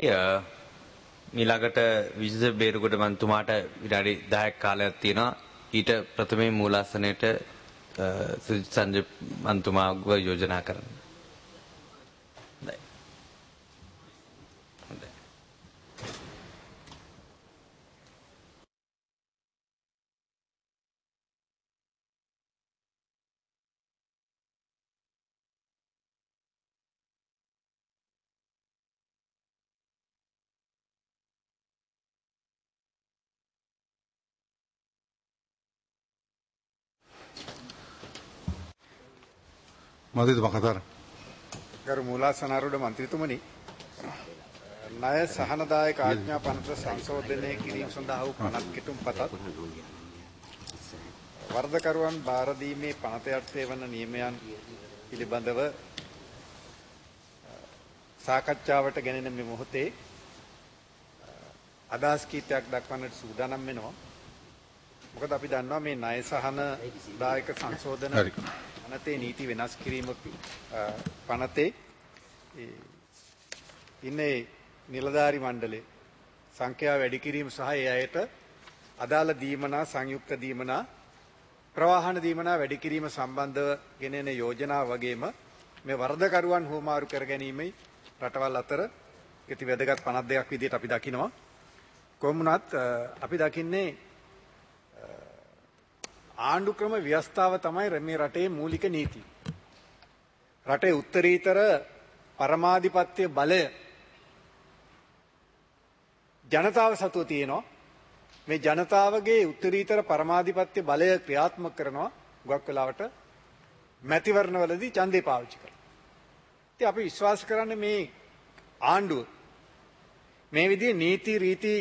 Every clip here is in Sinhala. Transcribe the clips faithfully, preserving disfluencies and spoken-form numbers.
ඊළඟට විජිත බේරුගොඩ මන්තුමාට විනාඩි දහයක් කාලයක් තියෙනවා. ඊට ප්‍රථමයෙන් මූලාසනයට සුජිත් සංජය මන්තුමාව යෝජනා කරන්න. මන්ත්‍රීතුමා කතාර ගරු මූලාසනාරූඪ මන්ත්‍රීතුමනි ණය සහනදායක ආඥා පනත සංශෝධනය කිරීම සඳහා වූ පනත් කෙටුම්පතත් වරදකරුවන් බාර දීමේ පනත යටතේ වන නියමයන් පිළිබඳව සාකච්ඡාවට ගැනෙන මේ මොහොතේ අදහස් කීපයක් දක්වන්නට සූදානම් වෙනවා. මොකද අපි දන්නවා මේ ණය සහනදායක සංශෝධන පනතේ නීති වෙනස් කිරීම පනතේ ඉන්නේ නිලධාරි මණ්ඩලේ සංඛ්‍යාව වැඩි කිරීම සහ ඒ අයට අදාළ දීමනා සංයුක්ත දීමනා ප්‍රවාහන දීමනා වැඩි කිරීම සම්බන්ධව ගෙනෙන යෝජනා වගේම මේ වරදකරුවන් හුවමාරු කර ගැනීමයි රටවල් අතර ඉති වැදගත් පනත් දෙකක් විදිහට අපි දකිනවා. කොහොම වුණත් අපි දකින්නේ ආණ්ඩු ක්‍රම ව්‍යවස්ථාව තමයි මේ රටේ මූලික නීති. රටේ උත්තරීතර පරමාධිපත්‍ය බලය ජනතාව සතුව තියෙනවා. මේ ජනතාවගේ උත්තරීතර පරමාධිපත්‍ය බලය ක්‍රියාත්මක කරනවා ගොඩක් වෙලාවට මැතිවරණවලදී ඡන්දේ පාවිච්චි කරනවා. ඉතින් අපි විශ්වාස කරන්නේ මේ ආණ්ඩුව මේ විදිහේ නීති රීති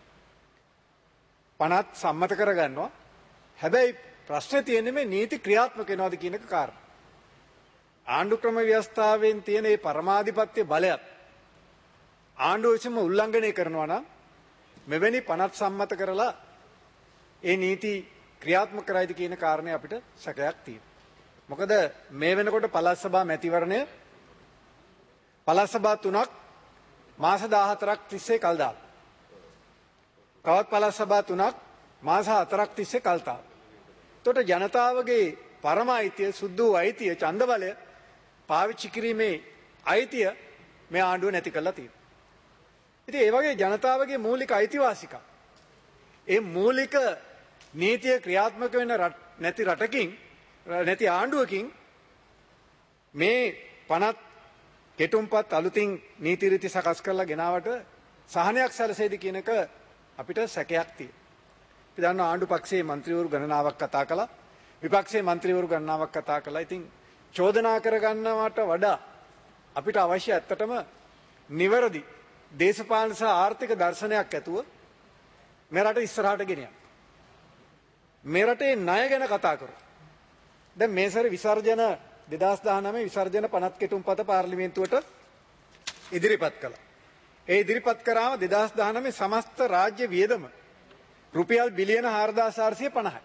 පනත් සම්මත කරගන්නවා. හැබැයි ප්‍රශ්නේ තියෙන්නේ මේ නීති ක්‍රියාත්මක වෙනවද කියන එක කාරණා. ආණ්ඩු ක්‍රම ව්‍යවස්ථාවෙන් තියෙන මේ පරමාධිපත්‍ය බලයත් ආණ්ඩුව විසින්ම උල්ලංඝනය කරනවා නම් මෙවැනි පනත් සම්මත කරලා ඒ නීති ක්‍රියාත්මක කරයිද කියන කාරණේ අපිට සැකයක් තියෙනවා. මොකද මේ වෙනකොට පළාත් සභා මැතිවරණය පළාත් සභා තුනක් මාස දහහතරක් තිස්සේ කල් දාලා. තවත් පළාත් සභා තුනක් මාස හතරක් තිස්සේ කල් තාලා. එතකොට ජනතාවගේ පරම අයිතිය සුද්ධ වූ අයිතිය ඡන්ද බලය පාවිච්චි කිරීමේ අයිතිය මේ ආණ්ඩුව නැති කරලා තියෙනවා. ඉතින් ඒ වගේ ජනතාවගේ මූලික අයිතිවාසිකම් ඒ මූලික නීතිය ක්‍රියාත්මක වෙන නැති රටකින් නැති ආණ්ඩුවකින් මේ පනත් කෙටුම්පත් අලුතින් නීති රීති සකස් කරලා ගෙනාවට සහනයක් සැලසෙයිද කියන එක අපිට සැකයක් තියෙනවා. අපි දන්නවා ආණ්ඩු පක්ෂයේ മന്ത്രിවරු ගණනාවක් කතා කළා. විපක්ෂයේ മന്ത്രിවරු ගණනාවක් කතා කළා. ඉතින් චෝදනා කරගන්නවට වඩා අපිට අවශ්‍ය ඇත්තටම නිවැරදි දේශපාලන සහ ආර්ථික දර්ශනයක් ඇතුව මේ රට ඉස්සරහට ගෙනියන්න. මේ රටේ ණය ගැන කතා කරමු. දැන් මේ සැරේ විසර්ජන දෙදාස් දහනවය විසර්ජන පනත් කෙටුම්පත පාර්ලිමේන්තුවට ඉදිරිපත් කළා. ඒ ඉදිරිපත් කරාම දෙදාස් දහනවය සමස්ත රාජ්‍ය වියදම රුපියල් බිලියන හාරදාස් හාරසිය පනහයි.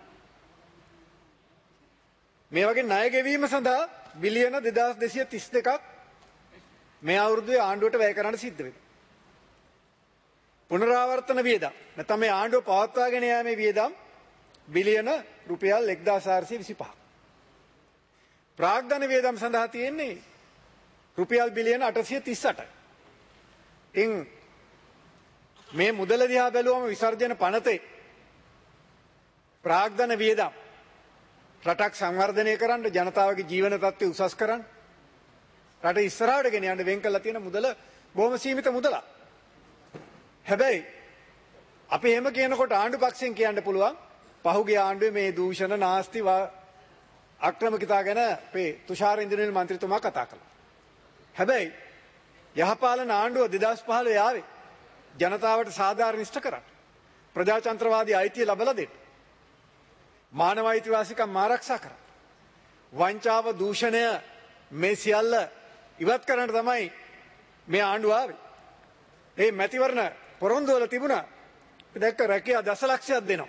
මේ වගේ ණය ගෙවීම සඳහා බිලියන දෙදාස් දෙසිය තිස් දෙකක් මේ අවුරුද්දේ ආණ්ඩුවට වැය කරන්න සිද්ධ වෙනවා. පුනරාවර්තන වියදම් නැත්නම් මේ ආණ්ඩුව පවත්වාගෙන යාමේ වියදම් බිලියන රුපියල් එක්දාස් හාරසිය විසිපහක්. ප්‍රාග්ධන වියදම් සඳහා තියෙන්නේ රුපියල් බිලියන අටසිය තිස් අටයි. ඉන් මේ මුදල දිහා බැලුවම විසර්ජන පනතේ ප්‍රාග්ධන වියදම් රටක් සංවර්ධනය කරන්න ජනතාවගේ ජීවන තත්ත්වය උසස් කරන්න රට ඉස්සරහට ගෙන යන්න වෙන් කරලා තියෙන මුදල බොහොම සීමිත මුදලක්. හැබැයි අපි එහෙම කියනකොට ආණ්ඩු පක්ෂයෙන් කියන්න පුළුවන් පහුගිය ආණ්ඩුවේ මේ දූෂණ නාස්ති අක්‍රමිකතා ගැන අපේ තුෂාර ඉන්ද්‍රනිල් මන්ත්‍රීතුමා කතා කළා. හැබැයි යහපාලන ආණ්ඩුව දෙදාස් පහළොව ආවේ ජනතාවට සාධාරණ ඉෂ්ට කරන්න. ප්‍රජාතන්ත්‍රවාදී අයිතිය ලබලා දෙන්න. මානව අයිතිවාසිකම් ආරක්ෂා කරන්න. වංචාව දූෂණය මේ සියල්ල ඉවත් කරන්න තමයි මේ ආණ්ඩුව ආවේ. මේ මැතිවරණ පොරොන්දු වල තිබුණා දැක්ක රැකියා දසලක්ෂයක් දෙනවා.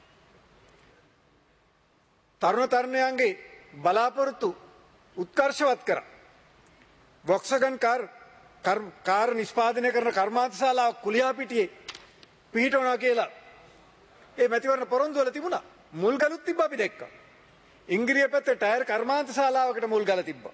තරුණ තරුණයන්ගේ බලාපොරොත්තු උත්කර්ෂවත් කරා. වොක්සගන් කාර් කාර්ය නිෂ්පාදනය කරන කර්මාන්තශාලාව කුලියාපිටියේ පිහිටවනවා කියලා ඒ මැතිවරණ පොරොන්දු වල තිබුණා. මුල් ගලුත් තිබ්බා අපි දැක්කා. ඉංග්‍රීසි පැත්තේ ටයර් කර්මාන්තශාලාවකට මුල් ගල තිබ්බා.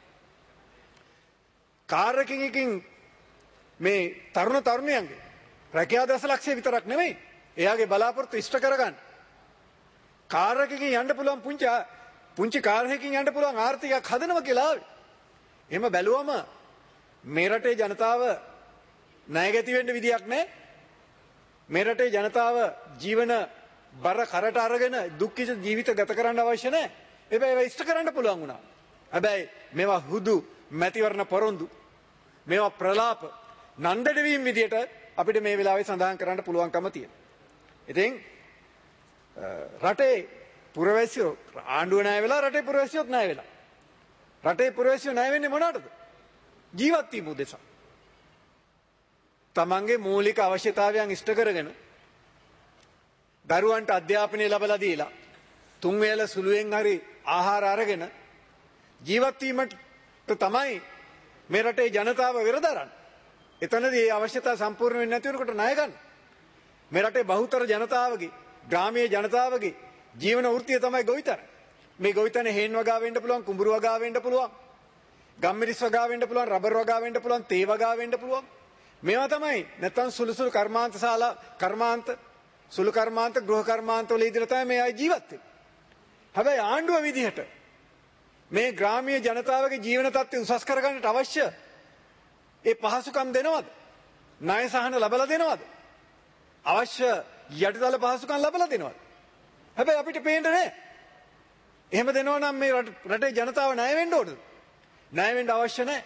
කාර් එකකින් එකකින් මේ තරුණ තරුණියන්ගේ රැකියාව දසලක්ෂය විතරක් නෙමෙයි. එයාගේ බලාපොරොත්තු ඉෂ්ට කරගන්න. කාර් එකකින් යන්න පුළුවන් පුංචි පුංචි කාර් එකකින් යන්න පුළුවන් ආර්ථිකයක් හදනවා කියලා ආවේ. එහෙම බැලුවම මේ රටේ ජනතාව ණයගැති වෙන්න විදියක් නැහැ. මේ රටේ ජනතාව ජීවන බර කරට අරගෙන දුක්ඛිත ජීවිත ගත කරන්න අවශ්‍ය නැහැ. හැබැයි ඒවා ඉෂ්ට කරන්න පුළුවන් වුණා. හැබැයි මේවා හුදු මැතිවරණ පොරොන්දු මේවා ප්‍රලාප නන්දඩ වීම විදියට අපිට මේ වෙලාවේ සඳහන් කරන්න පුළුවන්කම තියෙනවා. ඉතින් රටේ පුරවැසියෝ ආණ්ඩුව ණය වෙලා රටේ පුරවැසියොත් ණය වෙලා. රටේ පුරවැසියෝ ණය වෙන්නේ මොනකටද? ජීවත් වීම උදෙසා. තමන්ගේ මූලික අවශ්‍යතාවයන් ඉෂ්ට කරගෙන දරුවන්ට අධ්‍යාපනය ලැබලා දීලා තුන් වේල සුළුෙන් හරි ආහාර අරගෙන ජීවත් වීමට තමයි මේ රටේ ජනතාව වෙරදරන්නේ. එතනදී මේ අවශ්‍යතාව සම්පූර්ණ වෙන්නේ නැති වෙනකොට ණය ගන්න. මේ රටේ බහුතර ජනතාවගේ ග්‍රාමීය ජනතාවගේ ජීවන වෘත්තිය තමයි ගොවිතැන. මේ ගොවිතැන හේන් වගා වෙන්න පුළුවන්, කුඹුරු වගා වෙන්න පුළුවන්, ගම්මිරිස් වගා වෙන්න පුළුවන්, රබර් වගා වෙන්න පුළුවන්, තේ වගා වෙන්න පුළුවන්. මේවා තමයි නැත්තම් සුළු සුළු කර්මාන්ත ශාලා කර්මාන්ත සුළු කර්මාන්ත ගෘහ කර්මාන්ත වල ඉදිරිය තමයි මේ අය ජීවත් වෙන්නේ. හැබැයි ආණ්ඩුව විදිහට මේ ග්‍රාමීය ජනතාවගේ ජීවන තත්ත්වය උසස් කරගන්නට අවශ්‍ය ඒ පහසුකම් දෙනවද? ණය සහන ලබලා දෙනවද? අවශ්‍ය යටිතල පහසුකම් ලබලා දෙනවද? හැබැයි අපිට පේන්නේ නැහැ. එහෙම දෙනවා නම් මේ රටේ ජනතාව ණය වෙන්න ඕනද? ණය වෙන්න අවශ්‍ය නැහැ.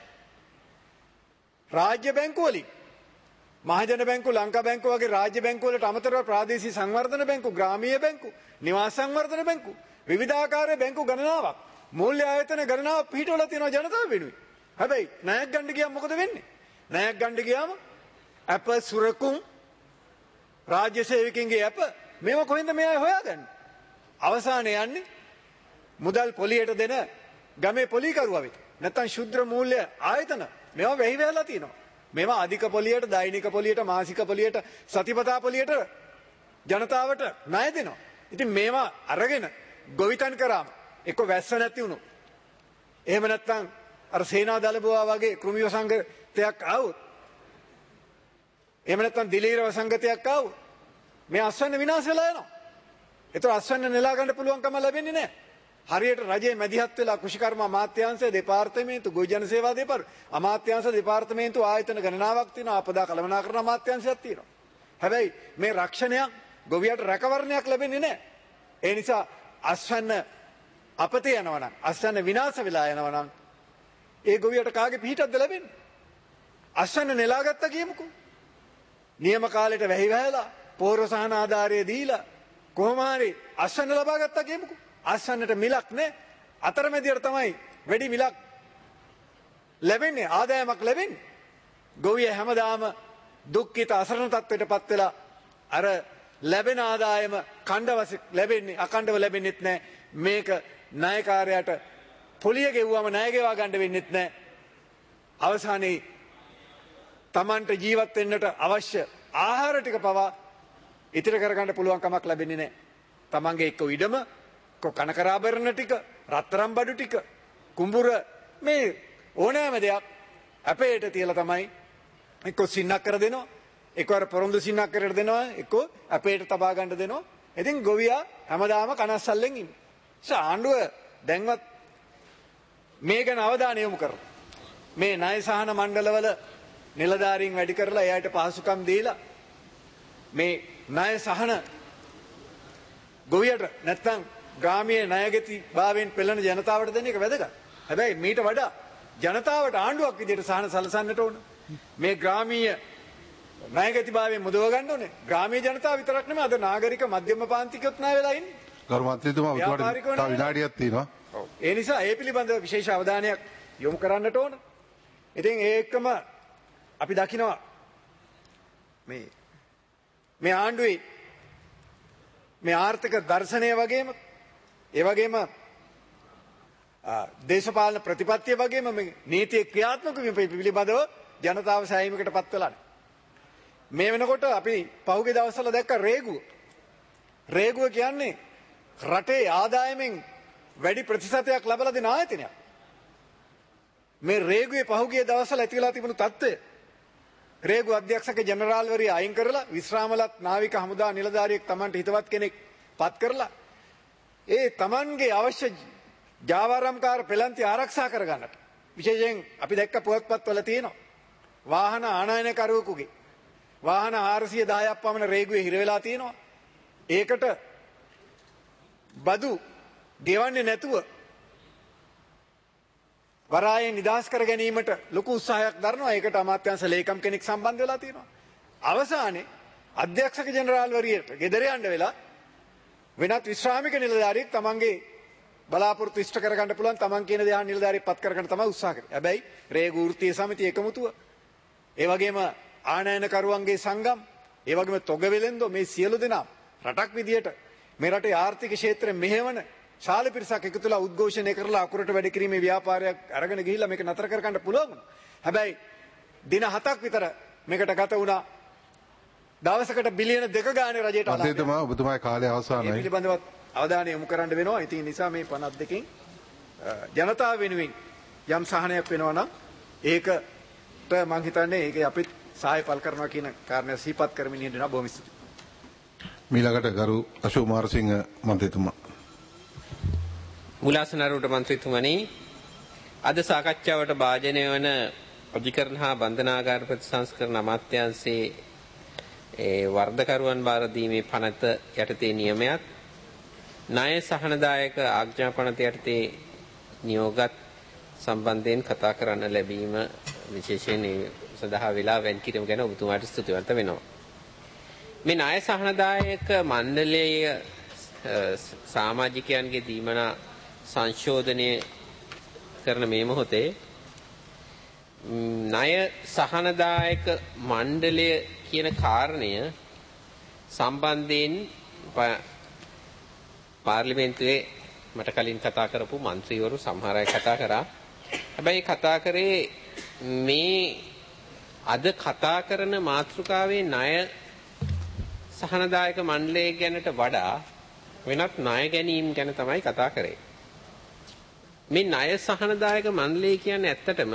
රාජ්‍ය බැංකු වලින් මහජන බැංකු ලංකා බැංකු වගේ රාජ්‍ය බැංකු වලට අමතරව ප්‍රාදේශීය සංවර්ධන බැංකු ග්‍රාමීය බැංකු නිවාස සංවර්ධන බැංකු විවිධාකාරයේ බැංකු ගණනාවක් මූල්‍ය ආයතන ගණනාවක් පිහිටවලා තියෙනවා ජනතාව වෙනුවෙන්. හැබැයි ණයක් ගන්න ගියාම මොකද වෙන්නේ? ණයක් ගන්න ගියාම අප සුරකුම් රාජ්‍ය සේවකින්ගේ අප මේව කොහෙන්ද මේ අය හොයාගන්නේ? අවසානයේ යන්නේ මුදල් පොලියට දෙන ගමේ පොලිකරුවා වෙත. නැත්තම් ශුද්‍ර මූල්‍ය ආයතන මේවා වෙහි වෙලා තියෙනවා. මේවා අධික පොලියට, දෛනික පොලියට, මාසික පොලියට, සතිපතා පොලියට ජනතාවට ණය දෙනවා. ඉතින් මේවා අරගෙන ගොවිතැන් කරාම එක්ක වැස්ස නැති වුණොත් එහෙම නැත්තම් අර සේනා දලබුවා වගේ කෘමි වසංගතයක් ආවොත් එහෙම නැත්තම් දිලීර වසංගතයක් ආවොත් මේ අස්වැන්න විනාශ වෙලා යනවා. ඒතර අස්වැන්න නෙලා ගන්න පුළුවන්කම ලැබෙන්නේ නැහැ. හරියට රජයේ මැදිහත් වෙලා කෘෂිකර්ම අමාත්‍යාංශය දෙපාර්තමේන්තු ගොවි ජන සේවා දෙපාර්තමේන්තු අමාත්‍යාංශ දෙපාර්තමේන්තු ආයතන ගණනාවක් තියෙනවා. ආපදා කළමනාකරණ අමාත්‍යාංශයක් තියෙනවා. හැබැයි මේ රක්ෂණයක් ගොවියට රැකවරණයක් ලැබෙන්නේ නැහැ. ඒ නිසා අස්වැන්න අපතේ යනවා නම් අස්වැන්න විනාශ වෙලා යනවා නම් ඒ ගොවියට කාගේ පිහිටක්ද ලැබෙන්නේ? අස්වැන්න නෙලාගත්තා කියමුකෝ. නියම කාලෙට වැහි වැහලා පෝර සහන ආධාරය දීලා කොහොම හරි අස්වැන්න ලබා ගත්තා කියමුකෝ. අස්වැන්නට මිලක් නැහැ. අතරමැදියට තමයි වැඩි මිලක් ලැබෙන්නේ, ආදායමක් ලැබෙන්නේ. ගොවිය හැමදාම දුක්ඛිත අසරණ තත්ත්වයටපත් වෙලා අර ලැබෙන ආදායම ඛණ්ඩවස ලැබෙන්නේ අඛණ්ඩව ලැබෙන්නේත් නැහැ. මේක ණයකාරයාට පොලිය ගෙවුවම ණය ගෙවා ගන්න වෙන්නේත් නැහැ. අවසානයේ Tamanට ජීවත් වෙන්නට අවශ්‍ය ආහාර ටික පවා ඉතිරි කරගන්න පුළුවන් කමක් ලැබෙන්නේ නැහැ. Tamanගේ එක්ක ඉඩම, එක්ක කනකරාභරණ ටික, රත්තරන් බඩු ටික, කුඹුර මේ ඕනෑම දෙයක් අපේට තියලා තමයි එක්ක සින්නක් කර දෙනවා, එක්ක අර පොරොන්දු සින්නක් කරට දෙනවා, එක්ක අපේට තබා ගන්න දෙනවා. ඉතින් ගොවියා හැමදාම කනස්සල්ලෙන් ඉන්නේ. ඒ ආණ්ඩුව දැන්වත් මේ ගැන අවධානය යොමු කරමු. මේ ණය සහන මණ්ඩලවල නිලධාරීන් වැඩි කරලා එයාට පහසුකම් දීලා මේ ණය සහන ගොවියට නැත්තම් ග්‍රාමීය ණයගැති භාවයෙන් පෙළෙන ජනතාවට දෙන එක වැදගත්. හැබැයි මීට වඩා ජනතාවට ආණ්ඩුවක් විදිහට සහන සලසන්නට ඕන. මේ ග්‍රාමීය ණයගැති භාවයෙන් මුදව ගන්න ඕනේ. ග්‍රාමීය ජනතාව විතරක් නෙමෙයි අද නාගරික මධ්‍යම පාන්තිකයොත් ණය වෙලා ඉන්නේ. ගරු මන්ත්‍රීතුමා ඔබට තව විනාඩියක් තියෙනවා. ඔව්. ඒ නිසා ඒ පිළිබඳව විශේෂ අවධානයක් යොමු කරන්නට ඕන. ඉතින් ඒ එක්කම අපි දකිනවා මේ මේ ආණ්ඩුවේ මේ ආර්ථික දර්ශනය වගේම ඒ වගේම දේශපාලන ප්‍රතිපත්තිය වගේම මේ නීතිය ක්‍රියාත්මක වීම පිළිබඳව ජනතාව සෑහීමකට පත් වෙලානේ. මේ වෙනකොට අපි පහුගිය දවස්වල දැක්ක රේගුව. රේගුව කියන්නේ රටේ ආදායමෙන් වැඩි ප්‍රතිශතයක් ලබලා දෙන ආයතනයක්. මේ රේගුවේ පහුගිය දවස්වල ඇති වෙලා තිබුණු තත්ත්වය රේගු අධ්‍යක්ෂක ජෙනරාල්වරිය අයින් කරලා විශ්‍රාමලත් නාවික හමුදා නිලධාරියෙක් Tamanට හිතවත් කෙනෙක් පත් කරලා ඒ Tamanගේ අවශ්‍ය ජාවාරම්කාර පෙළන්ති ආරක්ෂා කරගන්නට විශේෂයෙන් අපි දැක්ක පුවත්පත්වල තියෙනවා වාහන ආනයනකරුවෙකුගේ වාහන හාරසිය දහයක් පමණ රේගුවේ හිර වෙලා තියෙනවා. ඒකට බදු ගෙවන්නේ නැතුව වරායෙන් නිදහස් කර ගැනීමට ලොකු උත්සාහයක් දරනවා. ඒකට අමාත්‍යාංශ ලේකම් කෙනෙක් සම්බන්ධ වෙලා තියෙනවා. අවසානයේ අධ්‍යක්ෂක ජෙනරාල්වරියට ගෙදර යන්න වෙලා වෙනත් විශ්‍රාමික නිලධාරියෙක් තමන්ගේ බලාපොරොත්තු ඉෂ්ට කරගන්න පුළුවන් තමන් කියන දේ අහන නිලධාරියෙක් පත් කරගන්න තමයි උත්සාහ කරන්නේ. හැබැයි රේගු වෘත්තීය සමිතිය එකමුතුව ඒ වගේම ආනයනකරුවන්ගේ සංගම් ඒ වගේම තොග වෙලෙන්දෝ මේ සියලු දෙනා රටක් විදියට මේ රටේ ආර්ථික ක්ෂේත්‍රය මෙහෙවන ශාල පිරිසක් එකතු වෙලා උද්ඝෝෂණය කරලා අකුරට වැඩ කිරීමේ ව්‍යාපාරයක් අරගෙන ගිහිල්ලා මේක නතර කර ගන්න පුළුවන්. හැබැයි දින හතක් විතර මේකට ගත වුණා. දවසකට බිලියන දෙක ගානේ රජයට අලාභ. අදේතමා ඔබතුමාගේ කාලය අවසానයි. මේ පිළිබඳව අවධානය යොමු කරන්න වෙනවා. ඉතින් නිසා මේ පනත් දෙකෙන් ජනතාව වෙනුවෙන් යම් සහනයක් වෙනවා නම් ඒකට මම හිතන්නේ ඒක අපිත් සහාය පල් කරනවා කියන කාරණය සිහිපත් කරමින් ඉන්නවා. බොහොම ස්තුතියි. මීළඟට ගරු අශෝක් මාරසිංහ මන්ත්‍රීතුමා. මුලාසනරුවට මන්ත්‍රීතුමනි, අද සාකච්ඡාවට භාජනය වන අධිකරණ හා බන්ධනාගාර ප්‍රතිසංස්කරණ අමාත්‍යාංශයේ ඒ වර්ධකරුවන් බාර දීමේ පනත යටතේ නියමයක් ණය සහනදායක ආඥා පනත යටතේ නියෝගත් සම්බන්ධයෙන් කතා කරන්න ලැබීම විශේෂයෙන් සඳහා වෙලා වෙන් කිරීම ගැන ඔබතුමාට ස්තුතිවන්ත වෙනවා. මේ ණය සහනදායක මණ්ඩලයේ සමාජිකයන්ගේ දීමනා සංශෝධනය කරන මේ මොහොතේ ණය සහනදායක මණ්ඩලය කියන කාරණය සම්බන්ධයෙන් පාර්ලිමේන්තුවේ මට කලින් කතා කරපු മന്ത്രിවරු සමහර අය කතා කරා. හැබැයි කතා කරේ මේ අද කතා කරන මාතෘකාවේ ණය සහනදායක මණ්ඩලය ගැනට වඩා වෙනත් ණය ගැනීම ගැන තමයි කතා කරේ. මේ ණය සහනදායක මණ්ඩලය කියන්නේ ඇත්තටම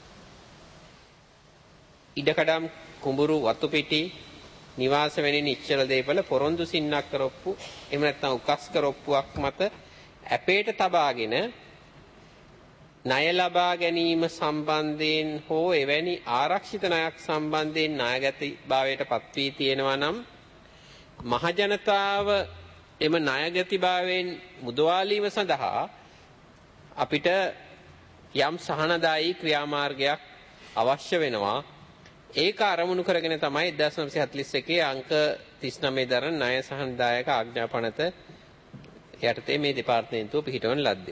ඉඩකඩම් කුඹුරු වතු පිටි නිවාස වැනි නිශ්චල දේපල පොරොන්දු සින්නක් කරොප්පු එහෙම නැත්නම් උකස් කරොප්පුවක් මත ඇපේට තබාගෙන ණය ලබා ගැනීම සම්බන්ධයෙන් හෝ එවැනි ආරක්ෂිත ණයක් සම්බන්ධයෙන් ණයගැතිභාවයට පත් වී තියෙනවා නම් මහජනතාව එම ණයගැතිභාවයෙන් මුදවාලීම සඳහා අපිට යම් සහනදායී ක්‍රියාමාර්ගයක් අවශ්‍ය වෙනවා. ඒක අරමුණු කරගෙන තමයි එක්දාස් නවසිය හතළිස් එකේ අංක තිස් නවය දරන ණය සහනදායක ආඥා පනත යටතේ මේ දෙපාර්තමේන්තුව පිහිටවන ලද්දේ.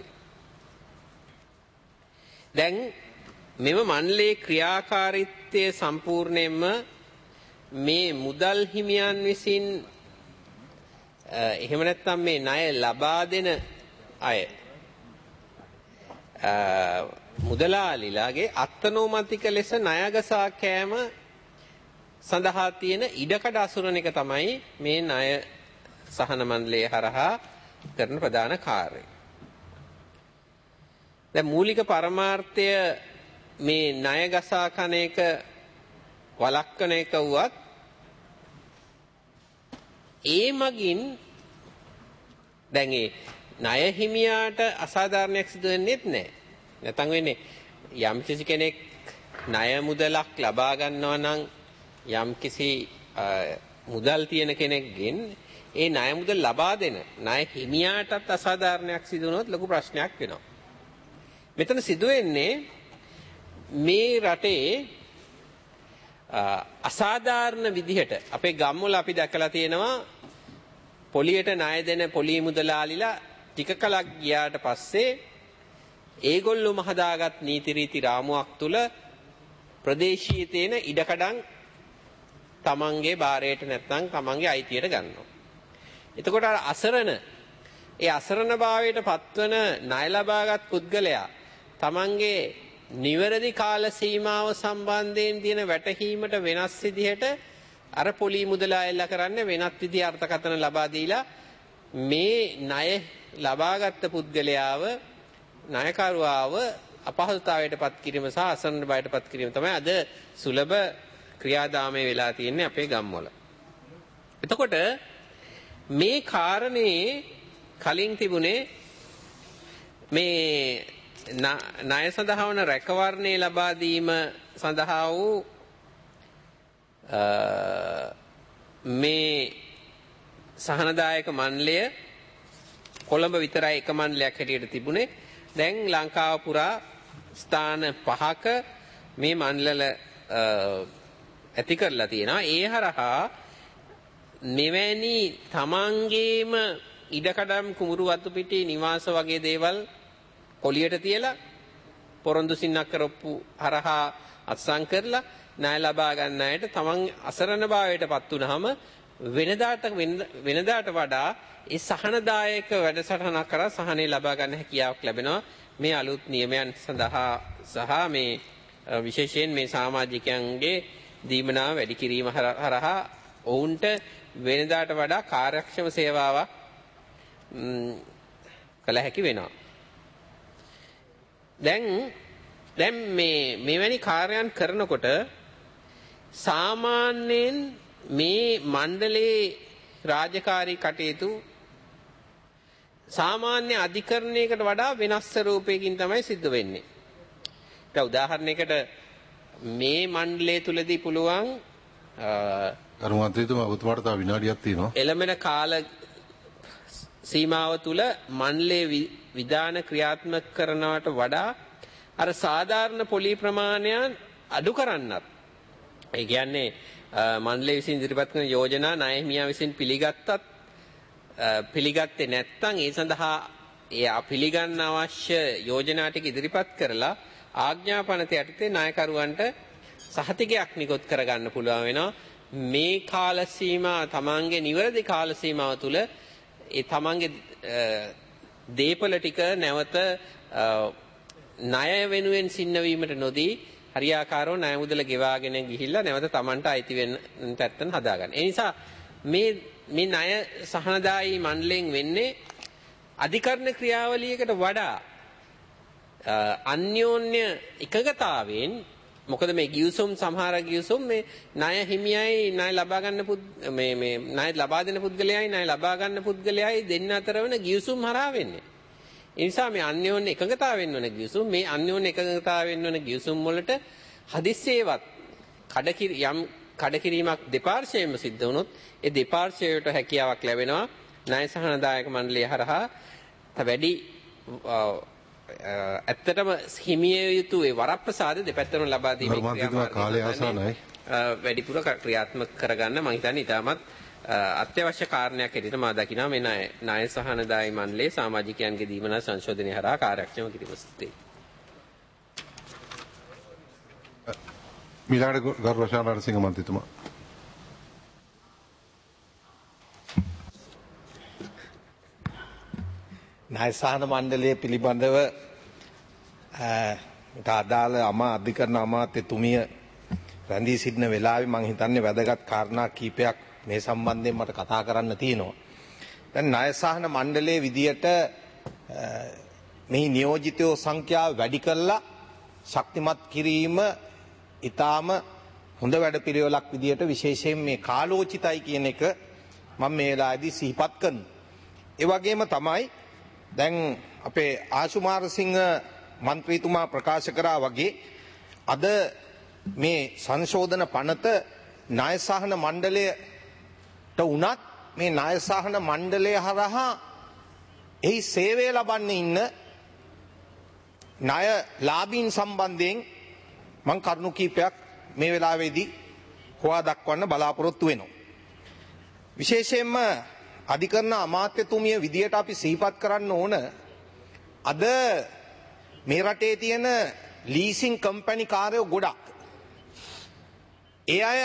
දැන් මෙම මණ්ඩලයේ ක්‍රියාකාරීත්වය සම්පූර්ණයෙන්ම මේ මුදල් හිමියන් විසින් එහෙම නැත්නම් මේ ණය ලබා දෙන අය මුදලාලිලාගේ අත්නෝමතික ලෙස ණයගසා කෑම සඳහා තියෙන ඉඩකඩ අසුරන එක තමයි මේ ණය සහන මණ්ඩලය හරහා කරන ප්‍රධාන කාර්යය. දැන් මූලික පරමාර්ථය මේ ණයගසා කන එක වළක්වන එක වුවත් ඒ මගින් දැන් ඒ ණය හිමියාට අසාධාරණයක් සිදු වෙන්නේත් නැහැ. නැත්නම් වෙන්නේ යම් කිසි කෙනෙක් ණය මුදලක් ලබා ගන්නවා නම් යම් කිසි මුදල් තියෙන කෙනෙක්ගෙන් ඒ ණය මුදල් ලබා දෙන ණය හිමියාටත් අසාධාරණයක් සිදු වුණොත් ලොකු ප්‍රශ්නයක් වෙනවා. මෙතන සිදු වෙන්නේ මේ රටේ අසාධාරණ විදිහට අපේ ගම්වල අපි දැකලා තියෙනවා පොලියට ණය දෙන පොලී මුදලාලිලා ටික කලක් ගියාට පස්සේ ඒගොල්ලොම හදාගත් නීති රීති රාමුවක් තුල ප්‍රදේශීය තියෙන ඉඩකඩම් තමන්ගේ බාරයට නැත්නම් තමන්ගේ අයිතියට ගන්නවා. එතකොට අර අසරණ ඒ අසරණ භාවයට පත්වන ණය ලබාගත් පුද්ගලයා තමන්ගේ නිවැරදි කාල සීමාව සම්බන්ධයෙන් තියෙන වැටහීමට වෙනස් විදිහට අර පොලී මුදලා එල්ල කරන්න වෙනත් විදිහ අර්ථකථන ලබා දීලා මේ ණය ලබාගත් පුද්ගලයාව ණයකරුවාව අපහසුතාවයට පත් කිරීම සහ අසරණ බවට පත් කිරීම තමයි අද සුලභ ක්‍රියාදාමයේ වෙලා තියෙන්නේ අපේ ගම්වල. එතකොට මේ කාරණේ කලින් තිබුණේ මේ ණය සඳහා වන රැකවරණය ලබා දීම සඳහා වූ මේ සහනදායක මණ්ඩලය කොළඹ විතරයි එක මණ්ඩලයක් හැටියට තිබුණේ. දැන් ලංකාව පුරා ස්ථාන පහක මේ මණ්ඩල ඇති කරලා තියෙනවා. ඒ හරහා මෙවැනි තමන්ගේම ඉඩකඩම් කුඹුරු වතු පිටි නිවාස වගේ දේවල් කොලියට තියලා පොරොන්දු සින්නක් කරපු හරහා අත්සන් කරලා ණය ලබා ගන්න අයට තමන් අසරණ භාවයට පත් වුනහම වෙනදාට වෙනදාට වඩා ඒ සහනදායක වැඩසටහනක් කරා සහනෙ ලබා ගන්න හැකියාවක් ලැබෙනවා මේ අලුත් නියමයන් සඳහා සහ මේ විශේෂයෙන් මේ සමාජිකයන්ගේ දීමනාව වැඩි කිරීම හරහා ඔවුන්ට වෙනදාට වඩා කාර්යක්ෂම සේවාවක් කළ හැකි වෙනවා. දැන් දැන් මේ මෙවැනි කාර්යයන් කරනකොට සාමාන්‍යයෙන් මේ මණ්ඩලයේ රාජකාරී කටයුතු සාමාන්‍ය අධිකරණයකට වඩා වෙනස් ස්වරූපයකින් තමයි සිද්ධ වෙන්නේ. දැන් උදාහරණයකට මේ මණ්ඩලය තුලදී පුළුවන් කරුණාන්තේතුමා ඔබතුමාට තව විනාඩියක් තියෙනවා. එළමෙන කාල සීමාව තුල මණ්ඩලයේ විධාන ක්‍රියාත්මක කරනවට වඩා අර සාධාරණ පොලී ප්‍රමාණයන් අඩු කරන්නත් ඒ කියන්නේ මණ්ඩලය විසින් ඉදිරිපත් කරන යෝජනා ණය හිමියා විසින් පිළිගත්තත් පිළිගත්තේ නැත්නම් ඒ සඳහා ඒ පිළිගන්න අවශ්‍ය යෝජනා ටික ඉදිරිපත් කරලා ආඥාපනත යටතේ ණයකරුවන්ට සහතිකයක් නිකුත් කරගන්න පුළුවන් වෙනවා. මේ කාල සීමා තමන්ගේ නිවැරදි කාල සීමාව තුළ ඒ තමන්ගේ දීපල ටික නැවත ණය වෙනුවෙන් සින්නවීමට නොදී හරියාකාරව ණය මුදල ගෙවාගෙන ගිහිල්ලා නැවත තමන්ට අයිති වෙන පැත්තෙන් හදාගන්න. ඒ නිසා මේ මේ ණය සහනදායී මණ්ඩලයෙන් වෙන්නේ අධිකරණ ක්‍රියාවලියකට වඩා අන්‍යෝන්‍ය එකගතාවෙන් මොකද මේ ගිවිසුම් සමහර ගිවිසුම් මේ ණය හිමියයි ණය ලබා ගන්න මේ මේ ණය ලබා දෙන පුද්ගලයයි ණය ලබා ගන්න පුද්ගලයයි දෙන්න අතර වෙන ගිවිසුම් හරහා වෙන්නේ. ඒ නිසා මේ අන්‍යෝන්‍ය එකගතාවෙන් වෙන ගිවිසුම් මේ අන්‍යෝන්‍ය එකගතාවෙන් වෙන ගිවිසුම් වලට හදිස්සියේවත් කඩකිරි යම් කඩකිරීමක් දෙපාර්ශ්වයෙන්ම සිද්ධ වුණොත් ඒ දෙපාර්ශ්වයට හැකියාවක් ලැබෙනවා ණය සහනදායක මණ්ඩලය හරහා වැඩි ඇත්තටම හිමිය යුතු ඒ වරප්‍රසාද දෙපැත්තම ලබා දීමේ කාලය අවසానයි වැඩිපුර ක්‍රියාත්මක කරගන්න මම හිතන්නේ ඉතාමත් අත්‍යවශ්‍ය කාරණයක් හැටියට මා දකිනවා මේ ණය සහනදායී මණ්ඩලයේ සමාජිකයන්ගේ දීමනා සංශෝධනය හරහා කාර්යක්ෂම කිරීම සිදුවේ. මිලාඩ ගරු රෂාන් රණසිංහ මන්ත්‍රීතුමා. ණය සහන මණ්ඩලය පිළිබඳව අදාළ අමා අධිකරණ අමාත්‍යතුමිය රැඳී සිටින වෙලාවේ මම හිතන්නේ වැදගත් කාරණා කීපයක් මේ සම්බන්ධයෙන් මට කතා කරන්න තියෙනවා. දැන් ණය සහන මණ්ඩලයේ විදියට මෙහි නියෝජිතයෝ සංඛ්‍යාව වැඩි කරලා ශක්තිමත් කිරීම ඊටාම හොඳ වැඩපිළිවෙලක් විදියට විශේෂයෙන් මේ කාලෝචිතයි කියන එක මම මේ වෙලාවේදී සිහිපත් කරනවා. ඒ වගේම තමයි දැන් අපේ ආශුමාරසිංහ මන්ත්‍රීතුමා ප්‍රකාශ කරා වගේ අද මේ සංශෝධන පනත ණය සහන මණ්ඩලයට උනත් මේ ණය සහන මණ්ඩලය හරහා එහි සේවය ලබන්න ඉන්න ණය ලාභීන් සම්බන්ධයෙන් මම කරුණු කීපයක් මේ වෙලාවේදී හොවා දක්වන්න බලාපොරොත්තු වෙනවා. විශේෂයෙන්ම අධිකරණ අමාත්‍යතුමිය විදියට අපි සිහිපත් කරන්න ඕන අද මේ රටේ තියෙන ලීසින් කම්පැනි කාරයෝ ගොඩක්. ඒ අය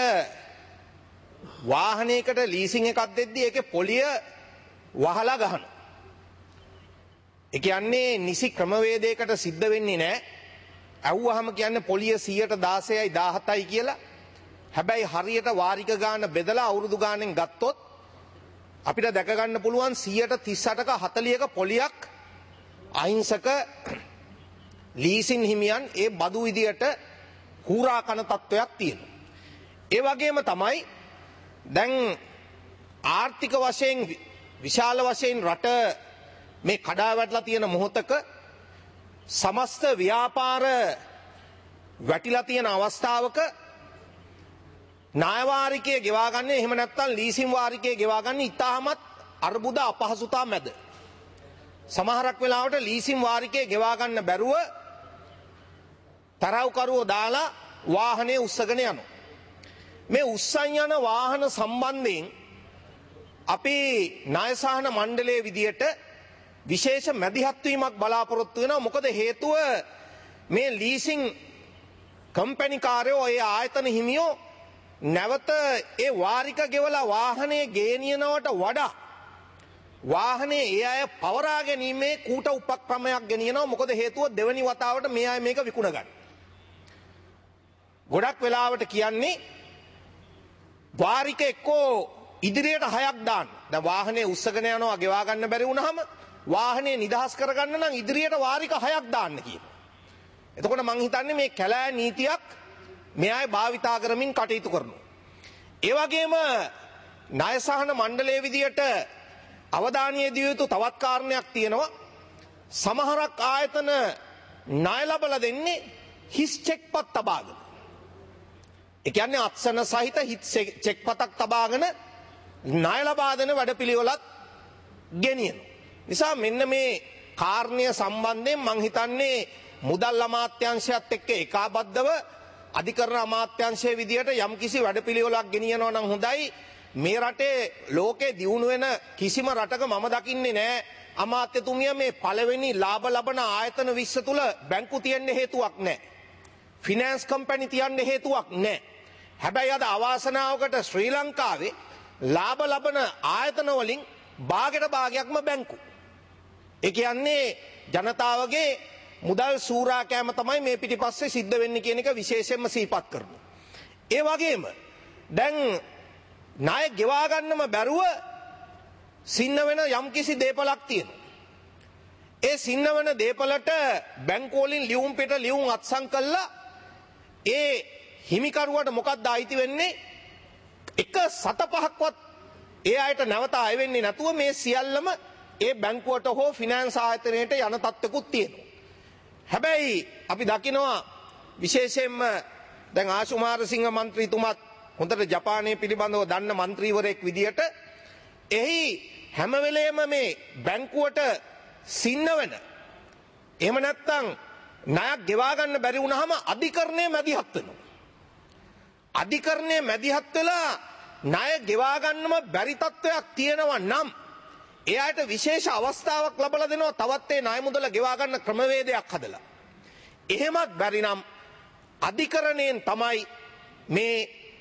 වාහනයකට ලීසින් එකක් දෙද්දී ඒකේ පොලිය වහලා ගහනවා. ඒ කියන්නේ නිසි ක්‍රමවේදයකට සිද්ධ වෙන්නේ නැහැ. ඇව්වහම කියන්නේ පොලිය සියයට දාසයයි දාහතයි කියලා. හැබැයි හරියට වාරික ගාන බෙදලා අවුරුදු ගානෙන් ගත්තොත් අපිට දැක ගන්න පුළුවන් සියයට තිස් අටක හතලිහක පොලියක් අහිංසක ලීසින් හිමියන් ඒ බදු විදියට හූරා කන තත්ත්වයක් තියෙනවා. ඒ වගේම තමයි දැන් ආර්ථික වශයෙන් විශාල වශයෙන් රට මේ කඩා වැටලා තියෙන මොහොතක සමස්ත ව්‍යාපාර වැටිලා තියෙන අවස්ථාවක ණය වාරිකය ගෙවා ගන්න එහෙම නැත්නම් ලීසින් වාරිකය ගෙවා ගන්න ඉතාමත් අර්බුද අපහසුතා මැද සමහරක් වෙලාවට ලීසින් වාරිකය ගෙවා ගන්න බැරුව තරව්කරුවෝ දාලා වාහනේ උස්සගෙන යනවා. මේ උස්සන් යන වාහන සම්බන්ධයෙන් අපි ණය සහන මණ්ඩලයේ විදියට විශේෂ මැදිහත් වීමක් බලාපොරොත්තු වෙනවා. මොකද හේතුව මේ ලීසින් කම්පැනි කාරයෝ ඒ ආයතන හිමියෝ නැවත ඒ වාරික ගෙවලා වාහනේ ගේනියනවට වඩා වාහනේ ඒ අය පවරා ගැනීමේ කූට උපක්‍රමයක් ගෙනියනවා. මොකද හේතුව දෙවනි වතාවට මේ අය මේක විකුණ ගන්න. ගොඩක් වෙලාවට කියන්නේ වාරික එක්කෝ ඉදිරියට හයක් දාන්න. දැන් වාහනේ උස්සගෙන යනවා ගෙවා ගන්න බැරි වුණාම වාහනේ නිදහස් කරගන්න නම් ඉදිරියට වාරික හයක් දාන්න කියනවා. එතකොට මං හිතන්නේ මේ කැලෑ නීතියක් මේ අය භාවිතා කරමින් කටයුතු කරනවා. ඒ වගේම ණය සහන මණ්ඩලයේ විදියට අවධානය දිය යුතු තවත් කාරණයක් තියෙනවා. සමහරක් ආයතන ණය ලබලා දෙන්නේ හිස් චෙක්පත් තබාගෙන. ඒ කියන්නේ අත්සන සහිත හිස් චෙක්පතක් තබාගෙන ණය ලබා දෙන වැඩපිළිවෙලත් ගෙනියනවා. නිසා මෙන්න මේ කාරණය සම්බන්ධයෙන් මං හිතන්නේ මුදල් අමාත්‍යාංශයත් එක්ක ඒකාබද්ධව අධිකරණ අමාත්‍යාංශයේ විදියට යම්කිසි වැඩපිළිවෙලක් ගෙනියනවා නම් හොඳයි. මේ රටේ ලෝකේ දියුණු වෙන කිසිම රටක මම දකින්නේ නැහැ අමාත්‍යතුමිය මේ පළවෙනි ලාභ ලබන ආයතන විස්ස තුල බැංකු තියන්න හේතුවක් නැහැ. ෆිනෑන්ස් කම්පැනි තියන්න හේතුවක් නැහැ. හැබැයි අද අවාසනාවකට ශ්‍රී ලංකාවේ ලාභ ලබන ආයතන වලින් භාගයට භාගයක්ම බැංකු. ඒ කියන්නේ ජනතාවගේ මුදල් සූරා කෑම තමයි මේ පිටිපස්සේ සිද්ධ වෙන්නේ කියන එක විශේෂයෙන්ම සිහිපත් කරනවා. ඒ වගේම දැන් ණය ගෙවා ගන්නම බැරුව සින්න වෙන යම්කිසි දේපලක් තියෙනවා. ඒ සින්න වෙන දේපලට බැංකු වලින් ලියුම් පිට ලියුම් අත්සන් කළා ඒ හිමිකරුවට මොකක්ද අයිති වෙන්නේ? එක සත පහක්වත් ඒ අයට නැවත අය වෙන්නේ නැතුව මේ සියල්ලම ඒ බැංකුවට හෝ ෆිනෑන්ස් ආයතනයට යන තත්ත්වකුත් තියෙනවා. හැබැයි අපි දකිනවා විශේෂයෙන්ම දැන් ආශුමාරසිංහ මන්ත්‍රීතුමත් හොඳට ජපානයේ පිළිබඳව දන්න മന്ത്രിවරයෙක් විදියට එහි හැම වෙලේම මේ බැංකුවට සින්න වෙන එහෙම නැත්නම් ණයක් ගෙවා ගන්න බැරි වුණාම අධිකරණය මැදිහත් වෙනවා. අධිකරණය මැදිහත් වෙලා ණය ගෙවා ගන්නම බැරි තත්ත්වයක් තියෙනවා නම් එයාට විශේෂ අවස්ථාවක් ලබලා දෙනවා තවත් ඒ ණය මුදල ගෙවා ගන්න ක්‍රමවේදයක් හදලා. එහෙමත් බැරි නම් අධිකරණයෙන් තමයි මේ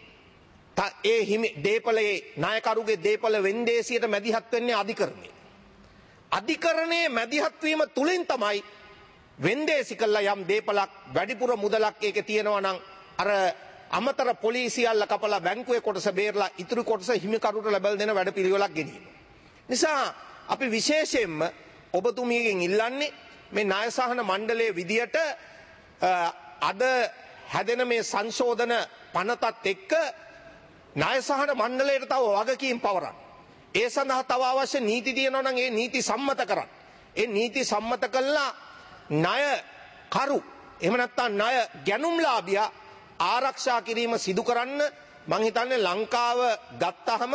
ඒ හිමි දීපලේ ණයකරුගේ දීපල වෙන්දේසියට මැදිහත් වෙන්නේ අධිකරණය. අධිකරණයේ මැදිහත් වීම තුලින් තමයි වෙන්දේසි කළා යම් දීපලක් වැඩිපුර මුදලක් ඒකේ තියෙනවා නම් අර අමතර පොලිසියල්ල කපලා බැංකුවේ කොටස බේරලා ඉතුරු කොටස හිමිකරුට ලැබල් දෙන වැඩපිළිවෙලක් ගෙනියනවා. නිසා අපි විශේෂයෙන්ම ඔබතුමියගෙන් ඉල්ලන්නේ මේ ණය සහන මණ්ඩලයේ විදියට අද හැදෙන මේ සංශෝධන පනතත් එක්ක ණය සහන මණ්ඩලයට තව වගකීම් පවරන්න. ඒ සඳහා තව අවශ්‍ය නීති තියෙනවා නම් ඒ නීති සම්මත කරන්න. ඒ නීති සම්මත කළා ණය කරු එහෙම නැත්නම් ණය ගැනුම්ලාභියා ආරක්ෂා කිරීම සිදු කරන්න මං හිතන්නේ ලංකාව ගත්තහම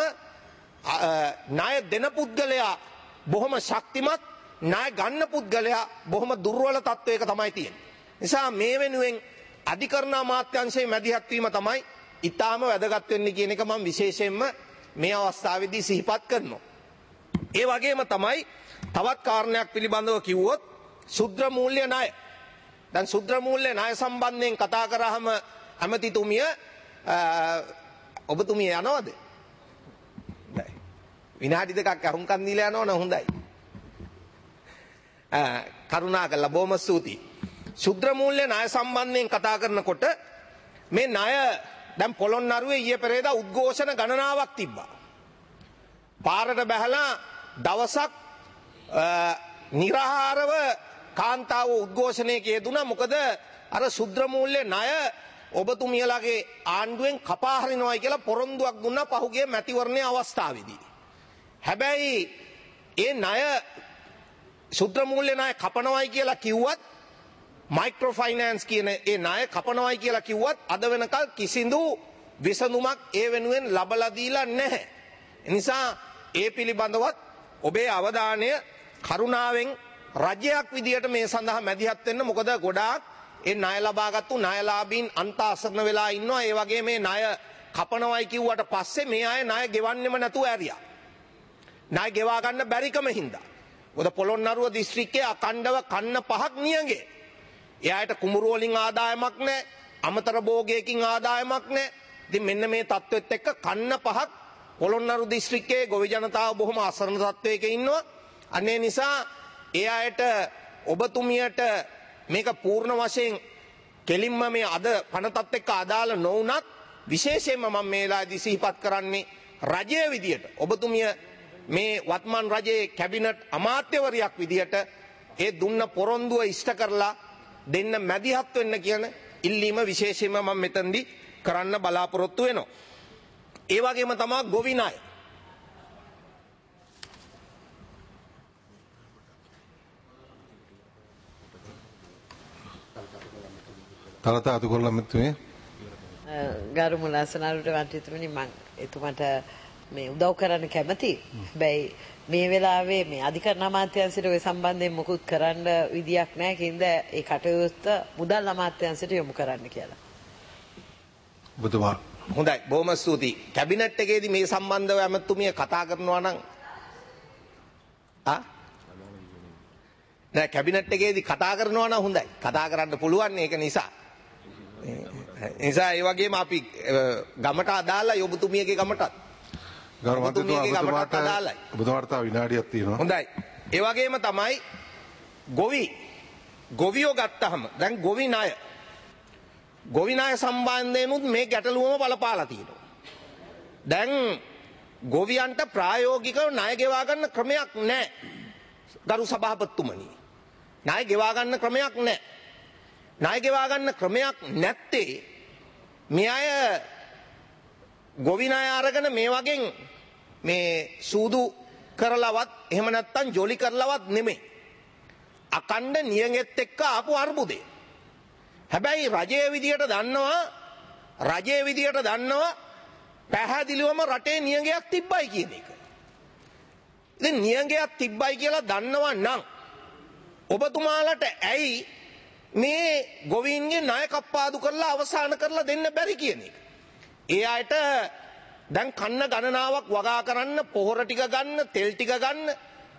ණය දෙන පුද්ගලයා බොහොම ශක්තිමත් ණය ගන්න පුද්ගලයා බොහොම දුර්වල තත්වයක තමයි තියෙන්නේ. නිසා මේ වෙනුවෙන් අධිකරණ අමාත්‍යාංශයේ මැදිහත් වීම තමයි ඊටාම වැදගත් වෙන්නේ කියන එක මම විශේෂයෙන්ම මේ අවස්ථාවේදී සිහිපත් කරනවා. ඒ වගේම තමයි තවත් කාරණයක් පිළිබඳව කිව්වොත් ශුද්‍ර මූල්‍ය ණය. දැන් ශුද්‍ර මූල්‍ය ණය සම්බන්ධයෙන් කතා කරාම අමතිතුමිය ඔබතුමිය යනවද? විනාඩි දෙකක් අහුම්කන් දීලා යනවනම් හොඳයි. කරුණාකරලා බොහොම ස්තුතියි. ශුද්‍ර මූල්‍ය ණය සම්බන්ධයෙන් කතා කරනකොට මේ ණය දැන් පොළොන්නරුවේ ඊයේ පෙරේදා උද්ඝෝෂණ ගණනාවක් තිබ්බා. පාරට බැහැලා දවසක් නිරාහාරව කාන්තාව උද්ඝෝෂණයක යෙදුණා. මොකද අර ශුද්‍ර මූල්‍ය ණය ඔබතුමියලාගේ ආණ්ඩුවෙන් කපා හරිනවායි කියලා පොරොන්දුවක් දුන්නා පහුගිය මැතිවරණයේ අවස්ථාවේදී. හැබැයි ඒ ණය ශුද්‍ර මූල්‍ය ණය කපනවායි කියලා කිව්වත් මයික්‍රෝ ෆයිනෑන්ස් කියන ඒ ණය කපනවායි කියලා කිව්වත් අද වෙනකල් කිසිදු විසඳුමක් ඒ වෙනුවෙන් ලබලා දීලා නැහැ. ඒ නිසා ඒ පිළිබඳවත් ඔබේ අවධානය කරුණාවෙන් රජයක් විදියට මේ සඳහා මැදිහත් වෙන්න. මොකද ගොඩාක් ඒ ණය ලබාගත්තු ණයලාභීන් අන්ත අසරණ වෙලා ඉන්නවා. ඒ වගේ මේ ණය කපනවයි කිව්වට පස්සේ මේ අය ණය ගෙවන්නෙම නැතුව ඇරියා. ණය ගෙවා ගන්න බැරිකම හින්දා. මොකද පොළොන්නරුව දිස්ත්‍රික්කයේ අකණ්ඩව කන්න පහක් නියඟේ. එයාට කුඹුරු වලින් ආදායමක් නැහැ. අමතර භෝගයකින් ආදායමක් නැහැ. ඉතින් මෙන්න මේ තත්ත්වෙත් එක්ක කන්න පහක් පොළොන්නරු දිස්ත්‍රික්කයේ ගොවි ජනතාව බොහොම අසරණ තත්ත්වයක ඉන්නවා. අනේ නිසා ඒ අයට ඔබතුමියට මේක පූර්ණ වශයෙන් කෙලින්ම මේ අද පනතත් එක්ක අදාළ නොවුනත් විශේෂයෙන්ම මම මේ වෙලාවේදී සිහිපත් කරන්නේ රජයේ විදියට ඔබතුමිය මේ වත්මන් රජයේ කැබිනට් අමාත්‍යවරියක් විදියට ඒ දුන්න පොරොන්දුව ඉෂ්ට කරලා දෙන්න මැදිහත් වෙන්න කියන ඉල්ලීම විශේෂයෙන්ම මම මෙතනදී කරන්න බලාපොරොත්තු වෙනවා. ඒ වගේම තමයි ගොවි ණය. තලත අතුකොල්ල මෙතුමේ ගරු මුලාසනාරුට වන්තිතුමනි මම එතුමට මේ උදව් කරන්න කැමතියි. හැබැයි මේ වෙලාවේ මේ අධිකරණ අමාත්‍යාංශයට ඔය සම්බන්ධයෙන් මොකුත් කරන්න විදියක් නැහැ. කින්ද ඒ කටයුත්ත මුදල් අමාත්‍යාංශයට යොමු කරන්න කියලා. ඔබතුමා හොඳයි බොහොම ස්තුතියි. කැබිනට් එකේදී මේ සම්බන්ධව ඇමතුමිය කතා කරනවා නම් ආ නෑ කැබිනට් එකේදී කතා කරනවා නම් හොඳයි. කතා කරන්න පුළුවන් ඒක නිසා. නිසා ඒ වගේම අපි ගමට අදාළයි ඔබතුමියගේ ගමටත්. ගරු මන්ත්‍රීතුමා ඔබතුමාට තව විනාඩියක් තියෙනවා. හොඳයි. ඒ වගේම තමයි ගොවි ගොවියෝ ගත්තහම දැන් ගොවි ණය ගොවි ණය සම්බන්ධයෙන්ුත් මේ ගැටලුවම බලපාලා තියෙනවා. දැන් ගොවියන්ට ප්‍රායෝගිකව ණය ගෙවා ගන්න ක්‍රමයක් නැහැ. ගරු සභාපතිතුමනි. ණය ගෙවා ගන්න ක්‍රමයක් නැහැ. ණය ගෙවා ගන්න ක්‍රමයක් නැත්තේ මේ අය ගොවි ණය අරගෙන මේ වගේ මේ සූදු කරලවත් එහෙම නැත්තම් ජොලි කරලවත් නෙමෙයි. අකණ්ඩ නියඟෙත් එක්ක ආපු අර්බුදේ. හැබැයි රජයේ විදියට දන්නවා රජයේ විදියට දන්නවා පැහැදිලිවම රටේ නියඟයක් තිබ්බයි කියන එක. ඉතින් නියඟයක් තිබ්බයි කියලා දන්නවා නම් ඔබතුමාලට ඇයි මේ ගොවීන්ගේ ණය කප්පාදු කරලා අවසන් කරලා දෙන්න බැරි කියන එක. ඒ අයට දැන් කන්න ගණනාවක් වගා කරන්න පොහොර ටික ගන්න තෙල් ටික ගන්න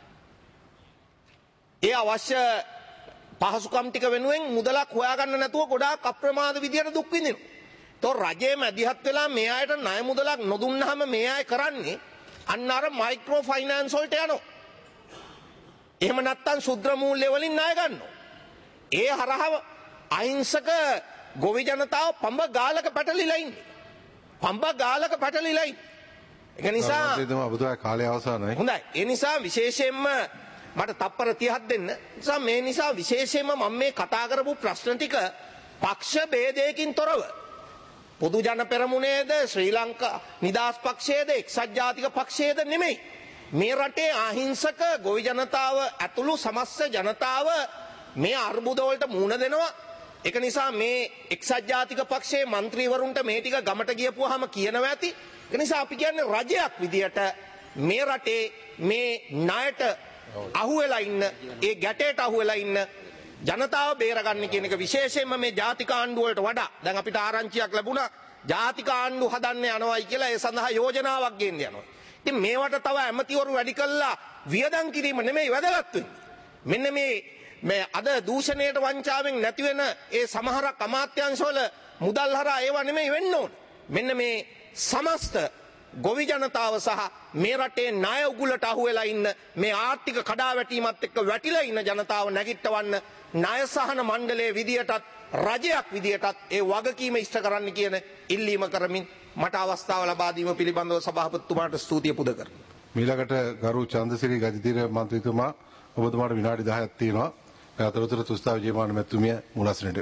ඒ අවශ්‍ය පහසුකම් ටික වෙනුවෙන් මුදලක් හොයාගන්න නැතුව ගොඩාක් අප්‍රමාද විදියට දුක් විඳිනවා. તો රජයේ මැදිහත් වෙලා මේ අයට ණය මුදලක් නොදුන්නාම මේ අය කරන්නේ අන්න අර මයික්‍රෝ ෆයිනෑන්ස් වලට යනවා. එහෙම නැත්තම් ශුද්‍ර මූල්‍ය වලින් ණය ගන්නවා. ඒ හරහා අහිංසක ගොවි ජනතාව පඹ ගාලක පැටලිලා ඉන්නේ. පඹ ගාලක පැටලිලා ඉන්නේ. ඒක නිසා මන්ත්‍රීතුමා ඔබතුමාගේ කාලය අවසానයි. හොඳයි. ඒ නිසා විශේෂයෙන්ම මට තප්පර තිහක් දෙන්න. නිසා මේ නිසා විශේෂයෙන්ම මම මේ කතා කරපු ප්‍රශ්න ටික පක්ෂ ભેදයකින් තොරව පොදු ජන පෙරමුණේද ශ්‍රී ලංකා නිදහස් පක්ෂයේද එක්සත් ජාතික පක්ෂයේද නෙමෙයි. මේ රටේ අහිංසක ගොවි ජනතාව ඇතුළු සමස්ත ජනතාව මේ අර්බුද වලට මුහුණ දෙනවා. ඒක නිසා මේ එක්සත් ජාතික පක්ෂයේ മന്ത്രിවරුන්ට මේ ටික ගමට ගියපුවාම කියනවා ඇති. ඒ නිසා අපි කියන්නේ රජයක් විදියට මේ රටේ මේ ණයට අහු වෙලා ඉන්න ඒ ගැටේට අහු වෙලා ඉන්න ජනතාව බේරගන්න කියන එක විශේෂයෙන්ම මේ ජාතික ආණ්ඩුව වලට වඩා දැන් අපිට ආරංචියක් ලැබුණා ජාතික ආණ්ඩු හදන්න යනවායි කියලා ඒ සඳහා යෝජනාවක් ගෙන්න යනවා. ඉතින් මේවට තව ඇමතිවරු වැඩි කළා වියදම් කිරීම නෙමෙයි වැදගත් වෙන්නේ. මෙන්න මේ මේ අද දූෂණයට වංචාවෙන් නැති වෙන ඒ සමහරක් අමාත්‍යාංශවල මුදල් හරහා ඒවා නෙමෙයි වෙන්න ඕන. මෙන්න මේ සමස්ත ගොවි ජනතාව සහ මේ රටේ ණය උගුලට අහු වෙලා ඉන්න මේ ආර්ථික කඩාවැටීමත් එක්ක වැටිලා ඉන්න ජනතාව නැගිටවන්න ණය සහන මණ්ඩලයේ විදියටත් රජයක් විදියටත් ඒ වගකීම ඉෂ්ට කරන්න කියන ඉල්ලීම කරමින් මට අවස්ථාව ලබා දීම පිළිබඳව සභාපතිතුමාට ස්තුතිය පුද කරනවා. මීළඟට ගරු චන්දසිරි ගජිතීර මන්ත්‍රීතුමා ඔබතුමාට විනාඩි දහයක් තියෙනවා. ඒ අතරතුර තුස්තා විජේමාන මැතිතුමිය මුලස්නට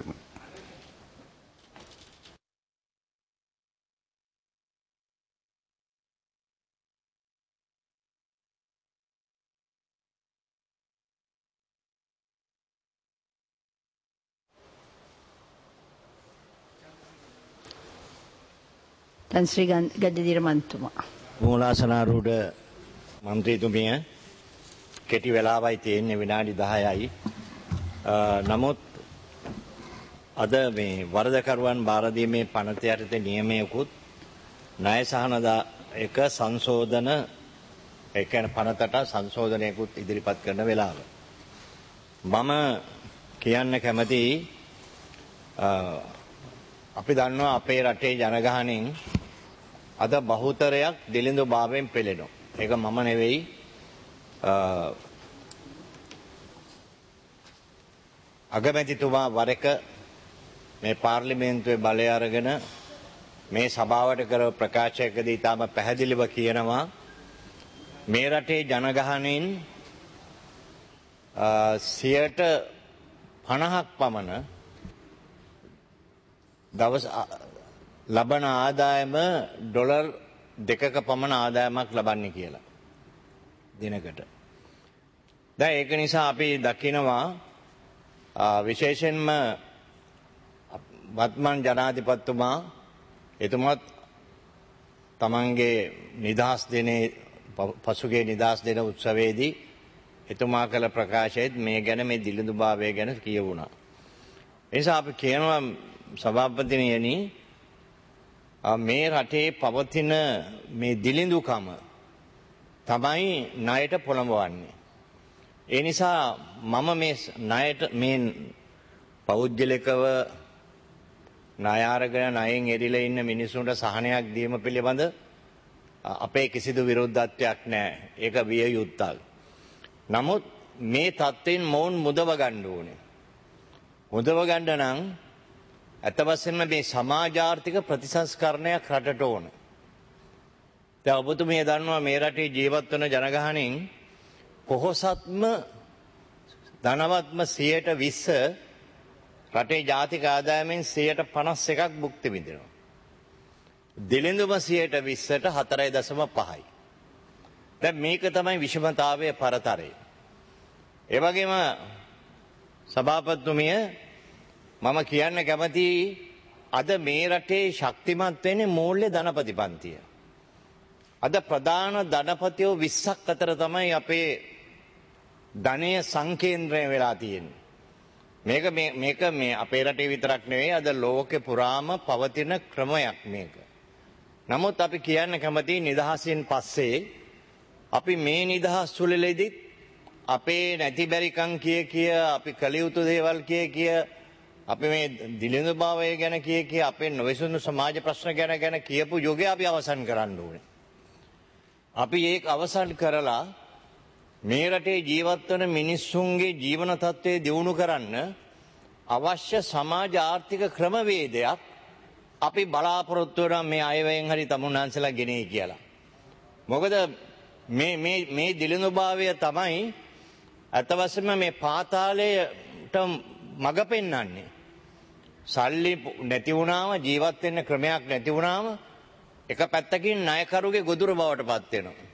ශ්‍රී ගජ්ජදීර මන්තුමා මූලාසනාරූඪ මන්ත්‍රීතුමිය කෙටි වෙලාවයි තියෙන්නේ විනාඩි දහයයි. නමුත් අද මේ වරදකරුවන් බාර දීමේ පනත යටතේ නියමයකුත් ණය සහනදා එක සංශෝධන ඒ කියන්නේ පනතට සංශෝධනයකුත් ඉදිරිපත් කරන වෙලාව. මම කියන්න කැමතියි අපි දන්නවා අපේ රටේ ජනගහණයෙන් අද බහුතරයක් දිලිඳු භාවයෙන් පෙළෙනවා. ඒක මම නෙවෙයි අගමැතිතුමා වර එක මේ පාර්ලිමේන්තුවේ බලය අරගෙන මේ සභාවට කරව ප්‍රකාශයකදී තාම පැහැදිලිව කියනවා මේ රටේ ජනගහණයෙන් සියයට පනහක් පමණ දවස් ලබන ආදායම ඩොලර් දෙකක පමණ ආදායමක් ලබන්නේ කියලා දිනකට. දැන් ඒක නිසා අපි දකිනවා විශේෂයෙන්ම වත්මන් ජනාධිපතිතුමා එතුමත් තමන්ගේ නිදහස් දිනේ පසුගිය නිදහස් දින උත්සවයේදී එතුමා කළ ප්‍රකාශයේත් මේ ගැන මේ දිලිඳුභාවය ගැන කියවුණා. ඒ නිසා අපි කියනවා සභාපතිනියනි මේ රටේ පවතින මේ දිලිඳුකම තමයි ණයට පොළඹවන්නේ. ඒ නිසා මම මේ ණයට මේ පෞද්ගලිකව ණය අරගෙන ණයෙන් එරිලා ඉන්න මිනිසුන්ට සහනයක් දීම පිළිබඳ අපේ කිසිදු විරුද්ධත්වයක් නැහැ. ඒක විය යුත්තක්. නමුත් මේ තත්ත්වෙන් මොවුන් මුදව ගන්න ඕනේ. මුදව ගන්න නම් ඇත්ත වශයෙන්ම මේ සමාජාර්ථික ප්‍රතිසංස්කරණයක් රටට ඕන. දැන් ඔබතුමිය දන්නවා මේ රටේ ජීවත් වන ජනගහණයෙන් පොහොසත්ම ධනවත්ම සියයට විස්ස රටේ ජාතික ආදායමෙන් සියයට පනස් එකක් භුක්ති විඳිනවා. දිලිඳුම සියයට විස්සට හතරයි දශම පහයි. දැන් මේක තමයි විෂමතාවයේ පරතරය. ඒ වගේම සභාපතිතුමිය මම කියන්න කැමති අද මේ රටේ ශක්තිමත් වෙන්නේ මූල්‍ය ධනපතිපන්තිය. අද ප්‍රධාන ධනපතියෝ විස්සක් අතර තමයි අපේ ධනය සංකේන්ද්‍රය වෙලා තියෙන්නේ. මේක මේක මේ අපේ රටේ විතරක් නෙවෙයි අද ලෝකෙ පුරාම පවතින ක්‍රමයක් මේක. නමුත් අපි කියන්න කැමති නිදහසින් පස්සේ අපි මේ නිදහස් සුළලෙදිත් අපේ නැති බැරිකම් කිය කිය අපි කළ යුතු දේවල් කිය කිය අපි මේ දිලිඳුභාවය ගැන කිය කිය අපේ නොවිසඳු සමාජ ප්‍රශ්න ගැන ගැන කියපු යුගය අපි අවසන් කරන්න ඕනේ. අපි ඒක අවසන් කරලා මේ රටේ ජීවත් වන මිනිස්සුන්ගේ ජීවන තත්ත්වය දියුණු කරන්න අවශ්‍ය සමාජ ආර්ථික ක්‍රමවේදයක් අපි බලාපොරොත්තු වෙනවා මේ අයවැයෙන් හරි තමුන්නාන්සලා ගෙනේ කියලා. මොකද මේ මේ මේ දිලිඳුභාවය තමයි අත වශයෙන්ම මේ පාතාලයට මඟ පෙන්වන්නේ. සල්ලි නැති වුණාම ජීවත් වෙන්න ක්‍රමයක් නැති වුණාම එක පැත්තකින් ණයකරුගේ ගොදුර බවට පත් වෙනවා.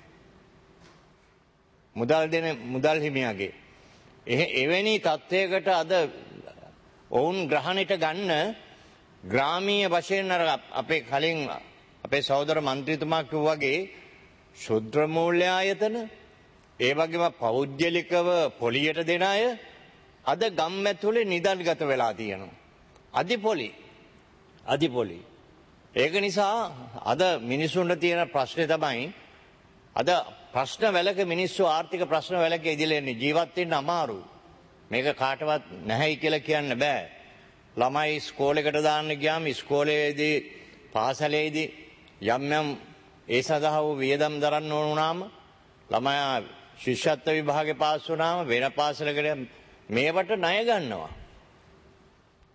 මුදල් දෙන මුදල් හිමියාගේ. එවැනි තත්ත්වයකට අද ඔවුන් ග්‍රහණයට ගන්න ග්‍රාමීය වශයෙන් අර අපේ කලින් අපේ සහෝදර මන්ත්‍රීතුමා කිව්වා වගේ ශුද්‍ර මූල්‍ය ආයතන ඒ වගේම පෞද්ගලිකව පොලියට දෙන අය අද ගම්මැතුලේ නිදන්ගත වෙලා තියෙනවා. අධිපොලි අධිපොලි. ඒක නිසා අද මිනිසුන්ට තියෙන ප්‍රශ්නේ තමයි අද ප්‍රශ්න වලක මිනිස්සු ආර්ථික ප්‍රශ්න වලක ඉදිරිය එන්නේ ජීවත් වෙන්න අමාරුයි. මේක කාටවත් නැහැයි කියලා කියන්න බෑ. ළමයි ඉස්කෝලේකට දාන්න ගියාම ඉස්කෝලේදී පාසලේදී යම් යම් ඒ සඳහා වූ වියදම් දරන්න ඕන වුණාම ළමයා ශිෂ්‍යත්ව විභාගේ පාස් වුණාම වෙන පාසලකට මේවට ණය ගන්නවා.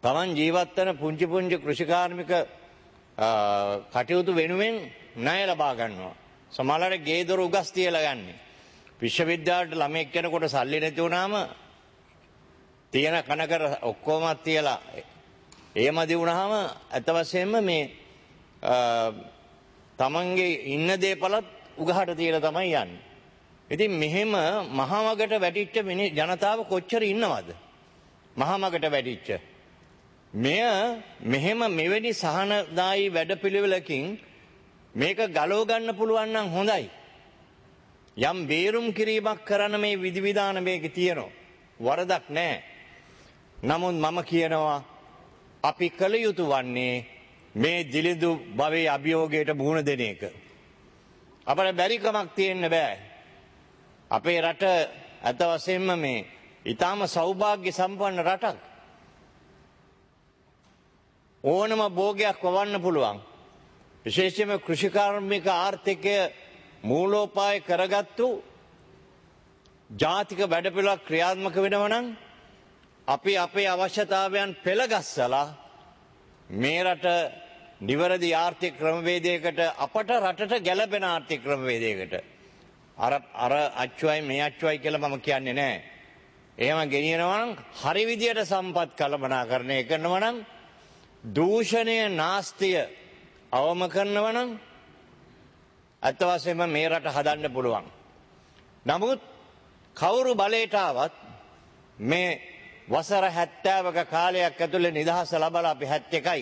තමන් ජීවත් වෙන පුංචි පුංචි කෘෂිකාර්මික කටයුතු වෙනුවෙන් ණය ලබා ගන්නවා. සමහරවිට ගේ දොර උගස් තියලා ගන්න. විශ්වවිද්‍යාලයට ළමෙක් කෙනෙකුට සල්ලි නැති වුණාම තියෙන කනකර ඔක්කොම තියලා එහෙමදි වුණාම අත වශයෙන්ම මේ තමන්ගේ ඉන්න දේපලත් උගහට තියලා තමයි යන්නේ. ඉතින් මෙහෙම මහමගට වැටිච්ච ජනතාව කොච්චර ඉන්නවද? මහමගට වැටිච්ච. මෙය මෙහෙම මෙවැනි සහනදායී වැඩපිළිවෙලකින් මේක ගලව ගන්න පුළුවන් නම් හොඳයි. යම් බේරුම් කිරීමක් කරන්න මේ විධිවිධාන මේකේ තියෙනවා. වරදක් නැහැ. නමුත් මම කියනවා අපි කළ යුතු වන්නේ මේ දිලිඳු භවයේ අභියෝගයට මුහුණ දෙන එක. අපට බැරිකමක් තියෙන්න බෑ. අපේ රට අත වශයෙන්ම මේ ඊටාම සෞභාග්‍ය සම්පන්න රටක්. ඕනම භෝගයක් වවන්න පුළුවන්. විශේෂයෙන්ම කෘෂිකාර්මික ආර්ථිකය මූලෝපාය කරගත්තු ජාතික වැඩපිළිවෙලක් ක්‍රියාත්මක වෙනවා නම් අපි අපේ අවශ්‍යතාවයන් පෙළගස්සලා මේ රට නිවැරදි ආර්ථික ක්‍රමවේදයකට අපට රටට ගැළපෙන ආර්ථික ක්‍රමවේදයකට අර අර අච්චුවයි මේ අච්චුවයි කියලා මම කියන්නේ නැහැ. එහෙම ගෙනියනවා නම් හරි විදියට සම්පත් කළමනාකරණය කරනවා නම් දූෂණය නාස්තිය අවම කරනවා නම් අත් වශයෙන්ම මේ රට හදන්න පුළුවන්. නමුත් කවුරු බලයට ආවත් මේ වසර හැත්තෑවක කාලයක් ඇතුළේ නිදහස ලබලා අපි හැත්තෑකයි.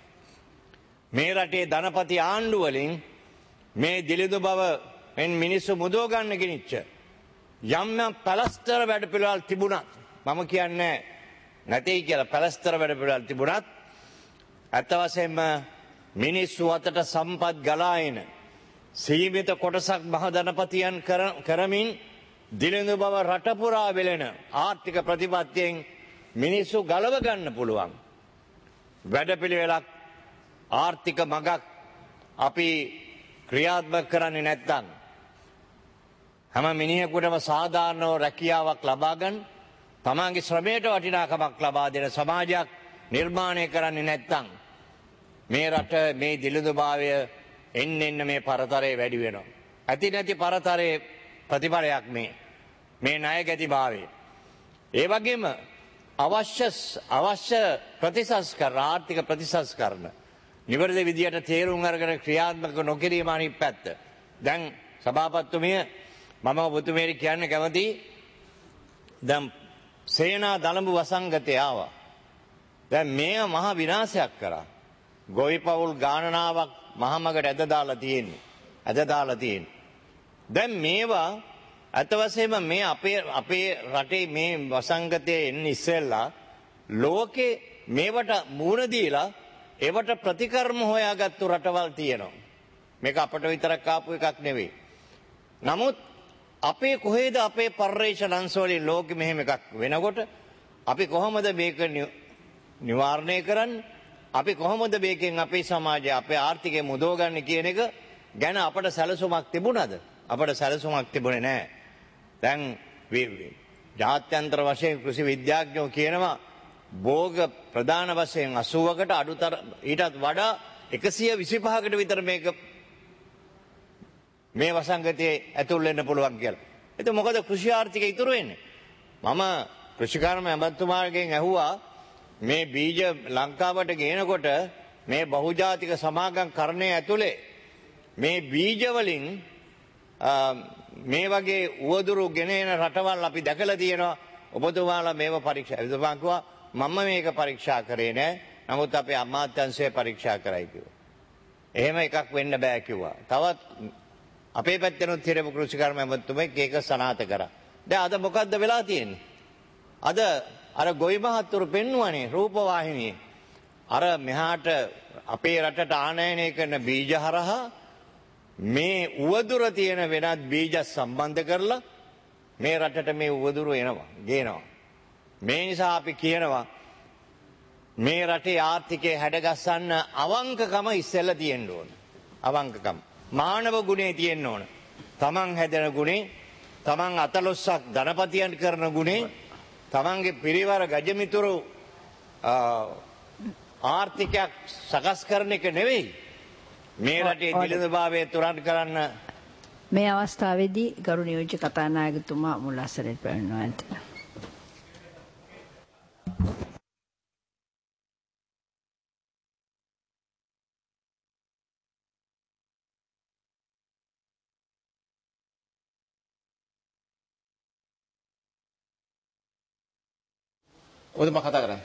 මේ රටේ ධනපති ආණ්ඩු වලින් මේ දිලිඳු බව මෙන් මිනිස්සු මුදව ගන්න ගෙනිච්ච යම් යම් පැලස්තර වැඩපිළිවෙල් තිබුණත් මම කියන්නේ නැtei කියලා පැලස්තර වැඩපිළිවෙල් තිබුණත් අත් වශයෙන්ම මිනිස්සු අතට සම්පත් ගලා එන සීමිත කොටසක් මහ ධනපතියන් කරමින් දිලිඳු බව රට පුරා වෙලෙන ආර්ථික ප්‍රතිපත්තියෙන් මිනිස්සු ගලව ගන්න පුළුවන් වැඩපිළිවෙලක් ආර්ථික මගක් අපි ක්‍රියාත්මක කරන්නේ නැත්නම් හැම මිනිහෙකුටම සාධාරණව රැකියාවක් ලබා ගන්න තමන්ගේ ශ්‍රමයට වටිනාකමක් ලබා දෙන සමාජයක් නිර්මාණය කරන්නේ නැත්නම් මේ රට මේ දිලිඳුභාවය එන්න එන්න මේ පරතරය වැඩි වෙනවා. ඇති නැති පරතරයේ ප්‍රතිඵලයක් මේ මේ ණය ගැති භාවය. ඒ වගේම අවශ්‍ය අවශ්‍ය ප්‍රතිසංස්කරණ ආර්ථික ප්‍රතිසංස්කරණ නිවැරදි විදියට තේරුම් අරගෙන ක්‍රියාත්මක නොකිරීම අනිත් පැත්ත. දැන් සභාපතිතුමිය මම ඔබතුමියට කියන්න කැමතියි. දැන් සේනා දළඹු වසංගතය ආවා. දැන් මේ මහ විනාශයක් කරා. ගොවි පවුල් ගාණනාවක් මහමගට ඇද දාලා තියෙන්නේ. ඇද දාලා තියෙන්නේ. දැන් මේවා අත වශයෙන්ම මේ අපේ අපේ රටේ මේ වසංගතයේ එන්නේ ඉස්සෙල්ලා ලෝකේ මේවට මූණ දීලා ඒවට ප්‍රතිකර්ම හොයාගත්තු රටවල් තියෙනවා. මේක අපට විතරක් ආපු එකක් නෙවෙයි. නමුත් අපේ කොහෙද අපේ පර්යේෂණ අංශවලින් ලෝකෙ මෙහෙම එකක් වෙනකොට අපි කොහොමද මේක නිවාරණය කරන්නේ? අපි කොහොමද මේකෙන් අපේ සමාජය අපේ ආර්ථිකය මුදව ගන්න කියන එක ගැන අපට සැලසුමක් තිබුණාද? අපට සැලසුමක් තිබුණේ නැහැ. දැන් ජාත්‍යන්තර වශයෙන් කෘෂි විද්‍යාඥයෝ කියනවා භෝග ප්‍රධාන වශයෙන් අසූවකට අඩුතර ඊටත් වඩා එකසිය විසිපහකට විතර මේක මේ වසංගතයේ ඇතුල් වෙන්න පුළුවන් කියලා. එතකොට මොකද කෘෂි ආර්ථිකය ඉතුරු වෙන්නේ? මම කෘෂිකාර්ම ඇමතුමාගෙන් ඇහුවා මේ බීජ ලංකාවට ගේනකොට මේ බහුජාතික සමාගම් කරණය ඇතුලේ මේ බීජ වලින් මේ වගේ උවදුරු ගෙන එන රටවල් අපි දැකලා තියෙනවා. ඔබතුමාලා මේව පරීක්ෂා විදපන් කිව්වා මම මේක පරීක්ෂා කරේ නෑ. නමුත් අපේ අමාත්‍යාංශය පරීක්ෂා කරයි කිව්වා. එහෙම එකක් වෙන්න බෑ කිව්වා. තවත් අපේ පැත්තෙනුත් හිරපු කෘෂිකර්ම ඇමතුමෙක් ඒක සනාථ කරා. දැන් අද මොකද්ද වෙලා තියෙන්නේ? අද අර ගොවි මහත්තුරු පෙන්වුවානේ රූපවාහිනියේ. අර මෙහාට අපේ රටට ආනයනය කරන බීජ හරහා මේ උවදුර තියෙන වෙනත් බීජ සම්බන්ධ කරලා මේ රටට මේ උවදුර එනවා, ගේනවා. මේ නිසා අපි කියනවා මේ රටේ ආර්ථිකය හැඩගස්සන්න අවංකකම ඉස්සෙල්ලා තියෙන්න ඕන. අවංකකම. මානව ගුණේ තියෙන්න ඕන. තමන් හැදෙන ගුණේ, තමන් අතලොස්සක් ධනපතියන් කරන ගුණේ, තමන්ගේ පිරිවර ගජමිතුරු ආර්ථිකයක් සකස් කරන එක නෙවෙයි. මේ රටේ දිළිඳුභාවය තුරන් කරන්න මේ අවස්ථාවේදී ගරු නියෝජ්‍ය කතානායකතුමා මුල්ලාසරට පැමිණෙනවා ඇත. ඔබතුමා කතා කරන්න.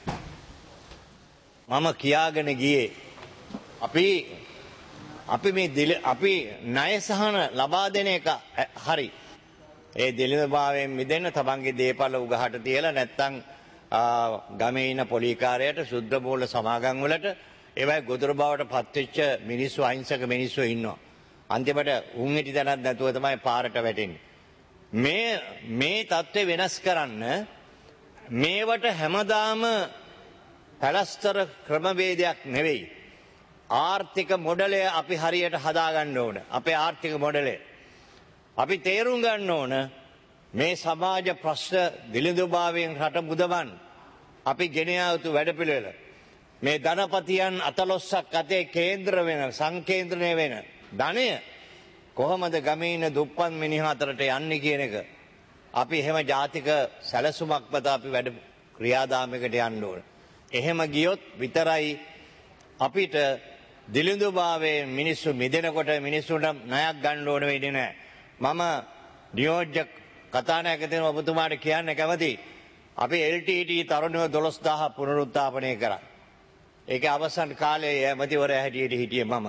මම කියාගෙන ගියේ අපි අපි මේ අපි ණය සහන ලබා දෙන එක හරි. ඒ දිළිඳුභාවයෙන් මිදෙන්න තමන්ගේ දේපල උගහට තියලා නැත්තම් ගමේ ඉන්න පොලිකාරයට සුද්ධ මූල සමාගම් වලට ඒවයි ගොදුරු බවට පත්වෙච්ච මිනිස්සු අහිංසක මිනිස්සු ඉන්නවා. අන්තිමට උන් හිටි දැනක් නැතුව තමයි පාරට වැටෙන්නේ. මේ මේ தත්ත්වය වෙනස් කරන්න මේවට හැමදාම පැලස්තර ක්‍රමවේදයක් නෙවෙයි. ආර්ථික මොඩලය අපි හරියට හදාගන්න ඕන. අපේ ආර්ථික මොඩලය. අපි තේරුම් ගන්න ඕන මේ සමාජ ප්‍රශ්න දිළිඳුභාවයෙන් රට මුදවන්න අපි ගෙන යුතු වැඩපිළිවෙල. මේ ධනපතියන් අතලොස්සක් අතේ කේන්ද්‍ර වෙන සංකේන්ද්‍රණය වෙන ධනය කොහොමද ගමේ ඉන්න දුප්පත් මිනිහ අතරට යන්නේ කියන එක අපි එහෙම ජාතික සැලසුමක් මත අපි වැඩ ක්‍රියාදාමයකට යන්න ඕන. එහෙම ගියොත් විතරයි අපිට දිළිඳුභාවයෙන් මිනිස්සු මිදෙනකොට මිනිස්සුන්ට ණයක් ගන්න ඕන වෙන්නේ නැහැ. මම නියෝජ්‍ය කතානායකතුමා ඔබතුමාට කියන්න කැමතියි. අපි එල් ටී ටී තරුණයෝ දොළොස් දහසක් පුනරුත්ථාපනය කරා. ඒකේ අවසන් කාලයේ ඇමතිවරයා හැටියට හිටියේ මම.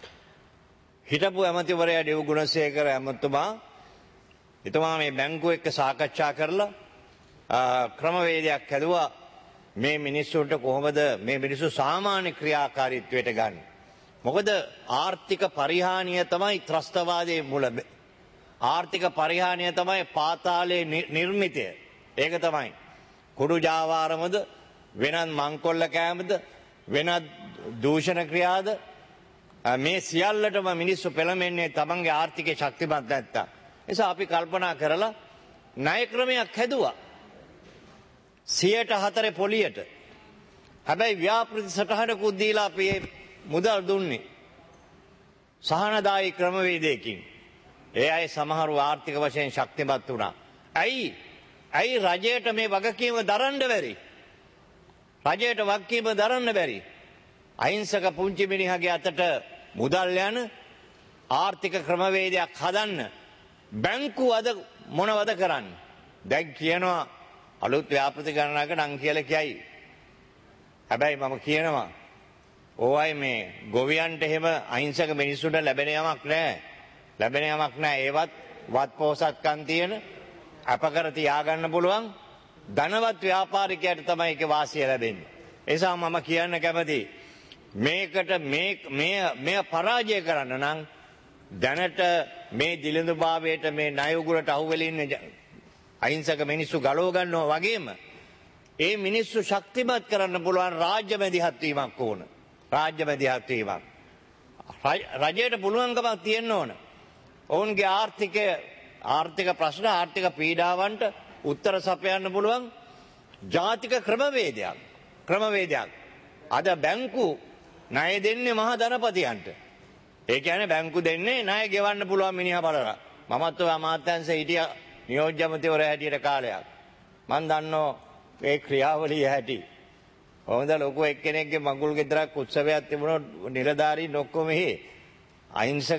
හිටපු ඇමතිවරයා දේව් ගුණසේකර ඇමතුමා එතුමා මේ බැංකුව එක්ක සාකච්ඡා කරලා ක්‍රමවේදයක් හැදුවා මේ මිනිස්සුන්ට කොහොමද මේ මිනිස්සු සාමාන්‍ය ක්‍රියාකාරීත්වයට ගන්න. මොකද ආර්ථික පරිහානිය තමයි ත්‍රස්තවාදයේ මුල. ආර්ථික පරිහානිය තමයි පාතාලයේ නිර්මිතය. ඒක තමයි. කුඩු ජාවාරමද වෙනත් මංකොල්ල කෑමද වෙනත් දූෂණ ක්‍රියාද මේ සියල්ලටම මිනිස්සු පෙළඹෙන්නේ තමන්ගේ ආර්ථිකයේ ශක්තිමත් නැත්තම්. නිසා අපි කල්පනා කරලා ණය ක්‍රමයක් හැදුවා. සියයට හතර පොලියට. හැබැයි ව්‍යාපෘති සටහනකුත් දීලා අපි මුදල් දුන්නේ. සහනදායී ක්‍රමවේදයකින්. ඒ අය සමහරු ආර්ථික වශයෙන් ශක්තිමත් වුණා. ඇයි? ඇයි රජයට මේ වගකීම දරන්න බැරි? රජයට වගකීම දරන්න බැරි. අහිංසක පුංචි මිනිහගේ අතට මුදල් යන ආර්ථික ක්‍රමවේදයක් හදන්න බැංකුව අද මොනවද කරන්නේ? දැන් කියනවා අලුත් ව්‍යාපෘති ගණනක නම් කියලා කියයි. හැබැයි මම කියනවා ඕවයි මේ ගොවියන්ට එහෙම අහිංසක මිනිස්සුන්ට ලැබෙන යමක් නැහැ. ලැබෙන යමක් නැහැ. ඒවත් වත් පොහසත්කම් තියෙන අපකර තියාගන්න පුළුවන් ධනවත් ව්‍යාපාරිකයට තමයි ඒකේ වාසිය ලැබෙන්නේ. ඒ නිසා මම කියන්න කැමතියි මේකට මේ මේ මේ පරාජය කරන්න නම් දැනට මේ දිළිඳුභාවයට මේ ණය උගුරට අහුවෙලා ඉන්න අහිංසක මිනිස්සු ගලව ගන්නවා වගේම ඒ මිනිස්සු ශක්තිමත් කරන්න පුළුවන් රාජ්‍ය මැදිහත් වීමක් ඕන. රාජ්‍ය මැදිහත් වීමක්. රජයට පුළුවන්කමක් තියෙන්න ඕන. ඔවුන්ගේ ආර්ථිකය ආර්ථික ප්‍රශ්න ආර්ථික පීඩාවන්ට උත්තර සපයන්න පුළුවන් ජාතික ක්‍රමවේදයක්. ක්‍රමවේදයක්. අද බැංකු ණය දෙන්නේ මහා ධනපතියන්ට. ඒ කියන්නේ බැංකු දෙන්නේ ණය ගෙවන්න පුළුවන් මිනිහා බලලා. මමත් ඔය අමාත්‍යාංශයේ හිටියා නියෝජ්‍ය ඇමතිවරයා හැටියට කාලයක්. මම දන්නෝ ඒ ක්‍රියාවලිය හැටි. හොඳ ලොකු එක්කෙනෙක්ගේ මඟුල් ගෙදරක් උත්සවයක් තිබුණොත් නිලධාරීන් ඔක්කොම මෙහි අහිංසක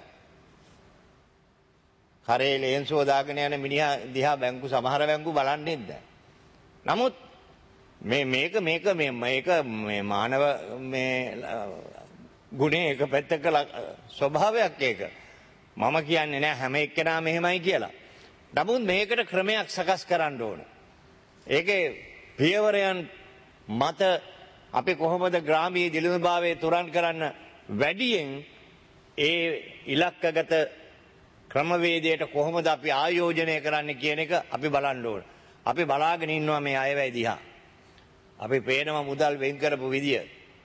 කරේ ලේන්සුව දාගෙන යන මිනිහා දිහා බැංකු සමහර බැංකු බලන්නේ නැහැ. නමුත් මේ මේක මේක මේ මේක මේ මානව මේ ගුණේ එක පැත්තක ස්වභාවයක් ඒක. මම කියන්නේ නෑ හැම එක්කෙනාම එහෙමයි කියලා. නමුත් මේකට ක්‍රමයක් සකස් කරන්න ඕන. ඒකේ පියවරයන් මත අපි කොහොමද ග්‍රාමීය දිළිඳුභාවය තුරන් කරන්න වැඩියෙන් ඒ ඉලක්කගත ක්‍රමවේදයට කොහොමද අපි ආයෝජනය කරන්න කියන එක අපි බලන්න ඕන. අපි බලාගෙන ඉන්නවා මේ අයවැය දිහා. අපි පේනවා මුදල් වෙන් කරපු විදිය.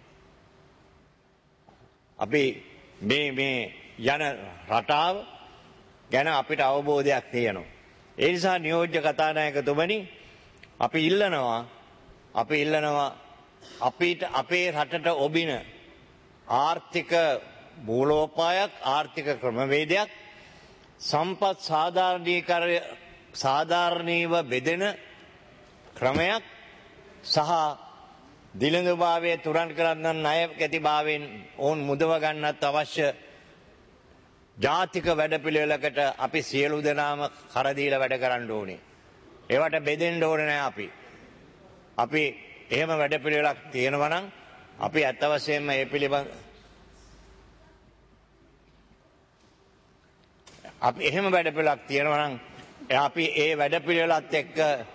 අපි මේ මේ යන රටාව ගැන අපිට අවබෝධයක් තියෙනවා. ඒ නිසා නියෝජ්‍ය කතානායකතුමනි අපි ඉල්ලනවා අපි ඉල්ලනවා අපිට අපේ රටට ඔබින ආර්ථික මූලෝපායක් ආර්ථික ක්‍රමවේදයක් සම්පත් සාධාරණීකරණය සාධාරණීව බෙදෙන ක්‍රමයක් සහ දිළිඳුභාවය තුරන් කරන්න ණය කැතිභාවයෙන් ඔවුන් මුදව ගන්නත් අවශ්‍ය ජාතික වැඩපිළිවෙලකට අපි සියලු දෙනාම කරදීලා වැඩ කරන්න ඕනේ. ඒවට බෙදෙන්න ඕනේ නෑ අපි. අපි එහෙම වැඩපිළිවෙලක් තියෙනවා නම් අපි අත් වශයෙන්ම මේ පිළිබඳ අපි එහෙම වැඩපිළිවෙලක් තියෙනවා නම් අපි ඒ වැඩපිළිවෙලත් එක්ක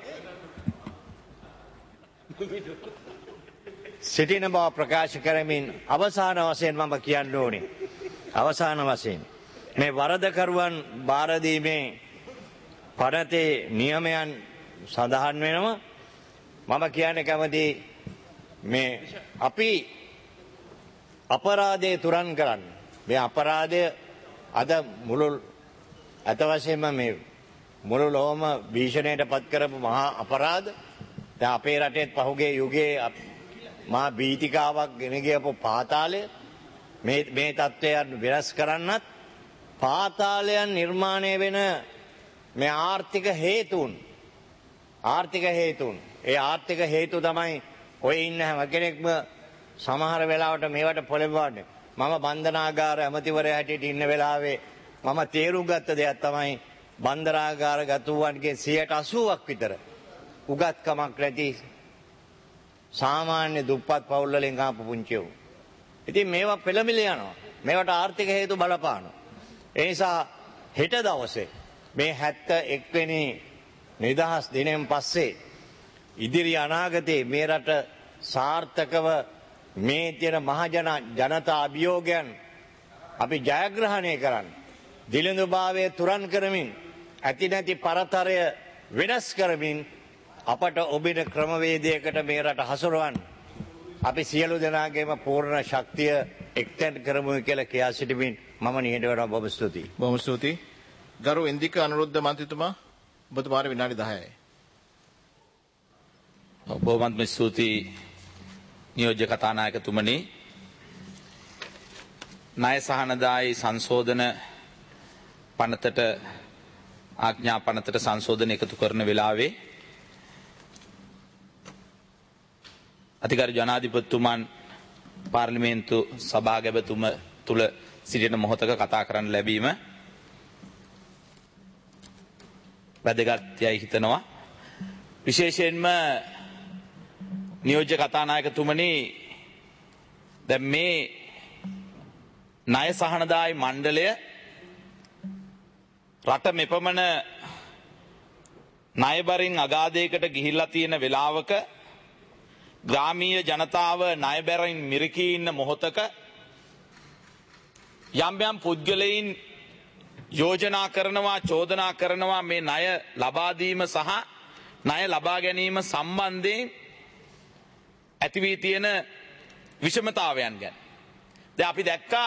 සිටින බව ප්‍රකාශ කරමින් අවසාන වශයෙන් මම කියන්න ඕනේ. අවසාන වශයෙන් මේ වරදකරුවන් බාර දීමේ පනතේ නියමයන් සඳහන් වෙනවා. මම කියන්නේ කැමති මේ අපි අපරාධය තුරන් කරන්න. මේ අපරාධය අද මුළු අත වශයෙන්ම මේ මුළු ලෝකම භීෂණයට පත් කරපු මහා අපරාධ. දැන් අපේ රටේ පහුගිය යුගයේ මහා බීතිකාවක් ගෙන ගියපු පාතාලය මේ මේ තත්ත්වයන් වෙනස් කරන්නත් පාතාලයන් නිර්මාණය වෙන මේ ආර්ථික හේතුන් ආර්ථික හේතුන් ඒ ආර්ථික හේතු තමයි ඔය ඉන්න හැම කෙනෙක්ම සමහර වෙලාවට මේවට පොළඹවන්නේ. මම බන්ධනාගාර ඇමතිවරයා හැටියට ඉන්න වෙලාවේ මම තේරුම් ගත්ත දෙයක් තමයි බන්ධනාගාර ගතුවන්ගේ සියයට අසූවක් විතර උගත්කමක් නැති සාමාන්‍ය දුප්පත් පවුල් වලින් ආපු පුංචියෝ. ඉතින් මේවා පෙළමිල යනවා. මේවට ආර්ථික හේතු බලපානවා. ඒ නිසා හෙට දවසේ මේ හැත්ත එක් වෙනි නිදහස් දිනයෙන් පස්සේ ඉදිරි අනාගතයේ මේ රට සාර්ථකව මේ තියෙන මහජන ජනතා අභියෝගයන් අපි ජයග්‍රහණය කරන්න. දිළිඳුභාවය තුරන් කරමින් ඇති නැති පරතරය වෙනස් කරමින් අපට ඔබින ක්‍රමවේදයකට මේ රට හසුරවන්න අපි සියලු දෙනාගේම පූර්ණ ශක්තිය එක්තැන් කරමු කියලා කියා සිටිමින් මම නිහඬ වෙනවා. බොහොම ස්තුතියි. බොහොම ස්තුතියි. ගරු ඉන්දික අනුරුද්ධ මන්ත්‍රීතුමා ඔබතුමාට විනාඩි දහයයි. බොහොමත්ම ස්තුතියි නියෝජ්‍ය කතානායකතුමනි. ණය සහනදායි සංශෝධන පනතට ආඥා පනතට සංශෝධන එකතු කරන වෙලාවේ අතිගරු ජනාධිපතිතුමන් පාර්ලිමේන්තු සභාගැබතුම තුල සිටින මොහොතක කතා කරන්න ලැබීම වැදගත් යයි හිතනවා. විශේෂයෙන්ම නියෝජ්‍ය කතානායකතුමනි දැන් මේ ණය සහනදායි මණ්ඩලය රට මෙපමණ ණයබරින් අගාධයකට ගිහිල්ලා තියෙන වෙලාවක ග්‍රාමීය ජනතාව ණයබරින් මිරිකී ඉන්න මොහොතක යම් යම් පුද්ගලයින් යෝජනා කරනවා චෝදනා කරනවා මේ ණය ලබා දීම සහ ණය ලබා ගැනීම සම්බන්ධයෙන් ඇති වී තියෙන විෂමතාවයන් ගැන. දැන් අපි දැක්කා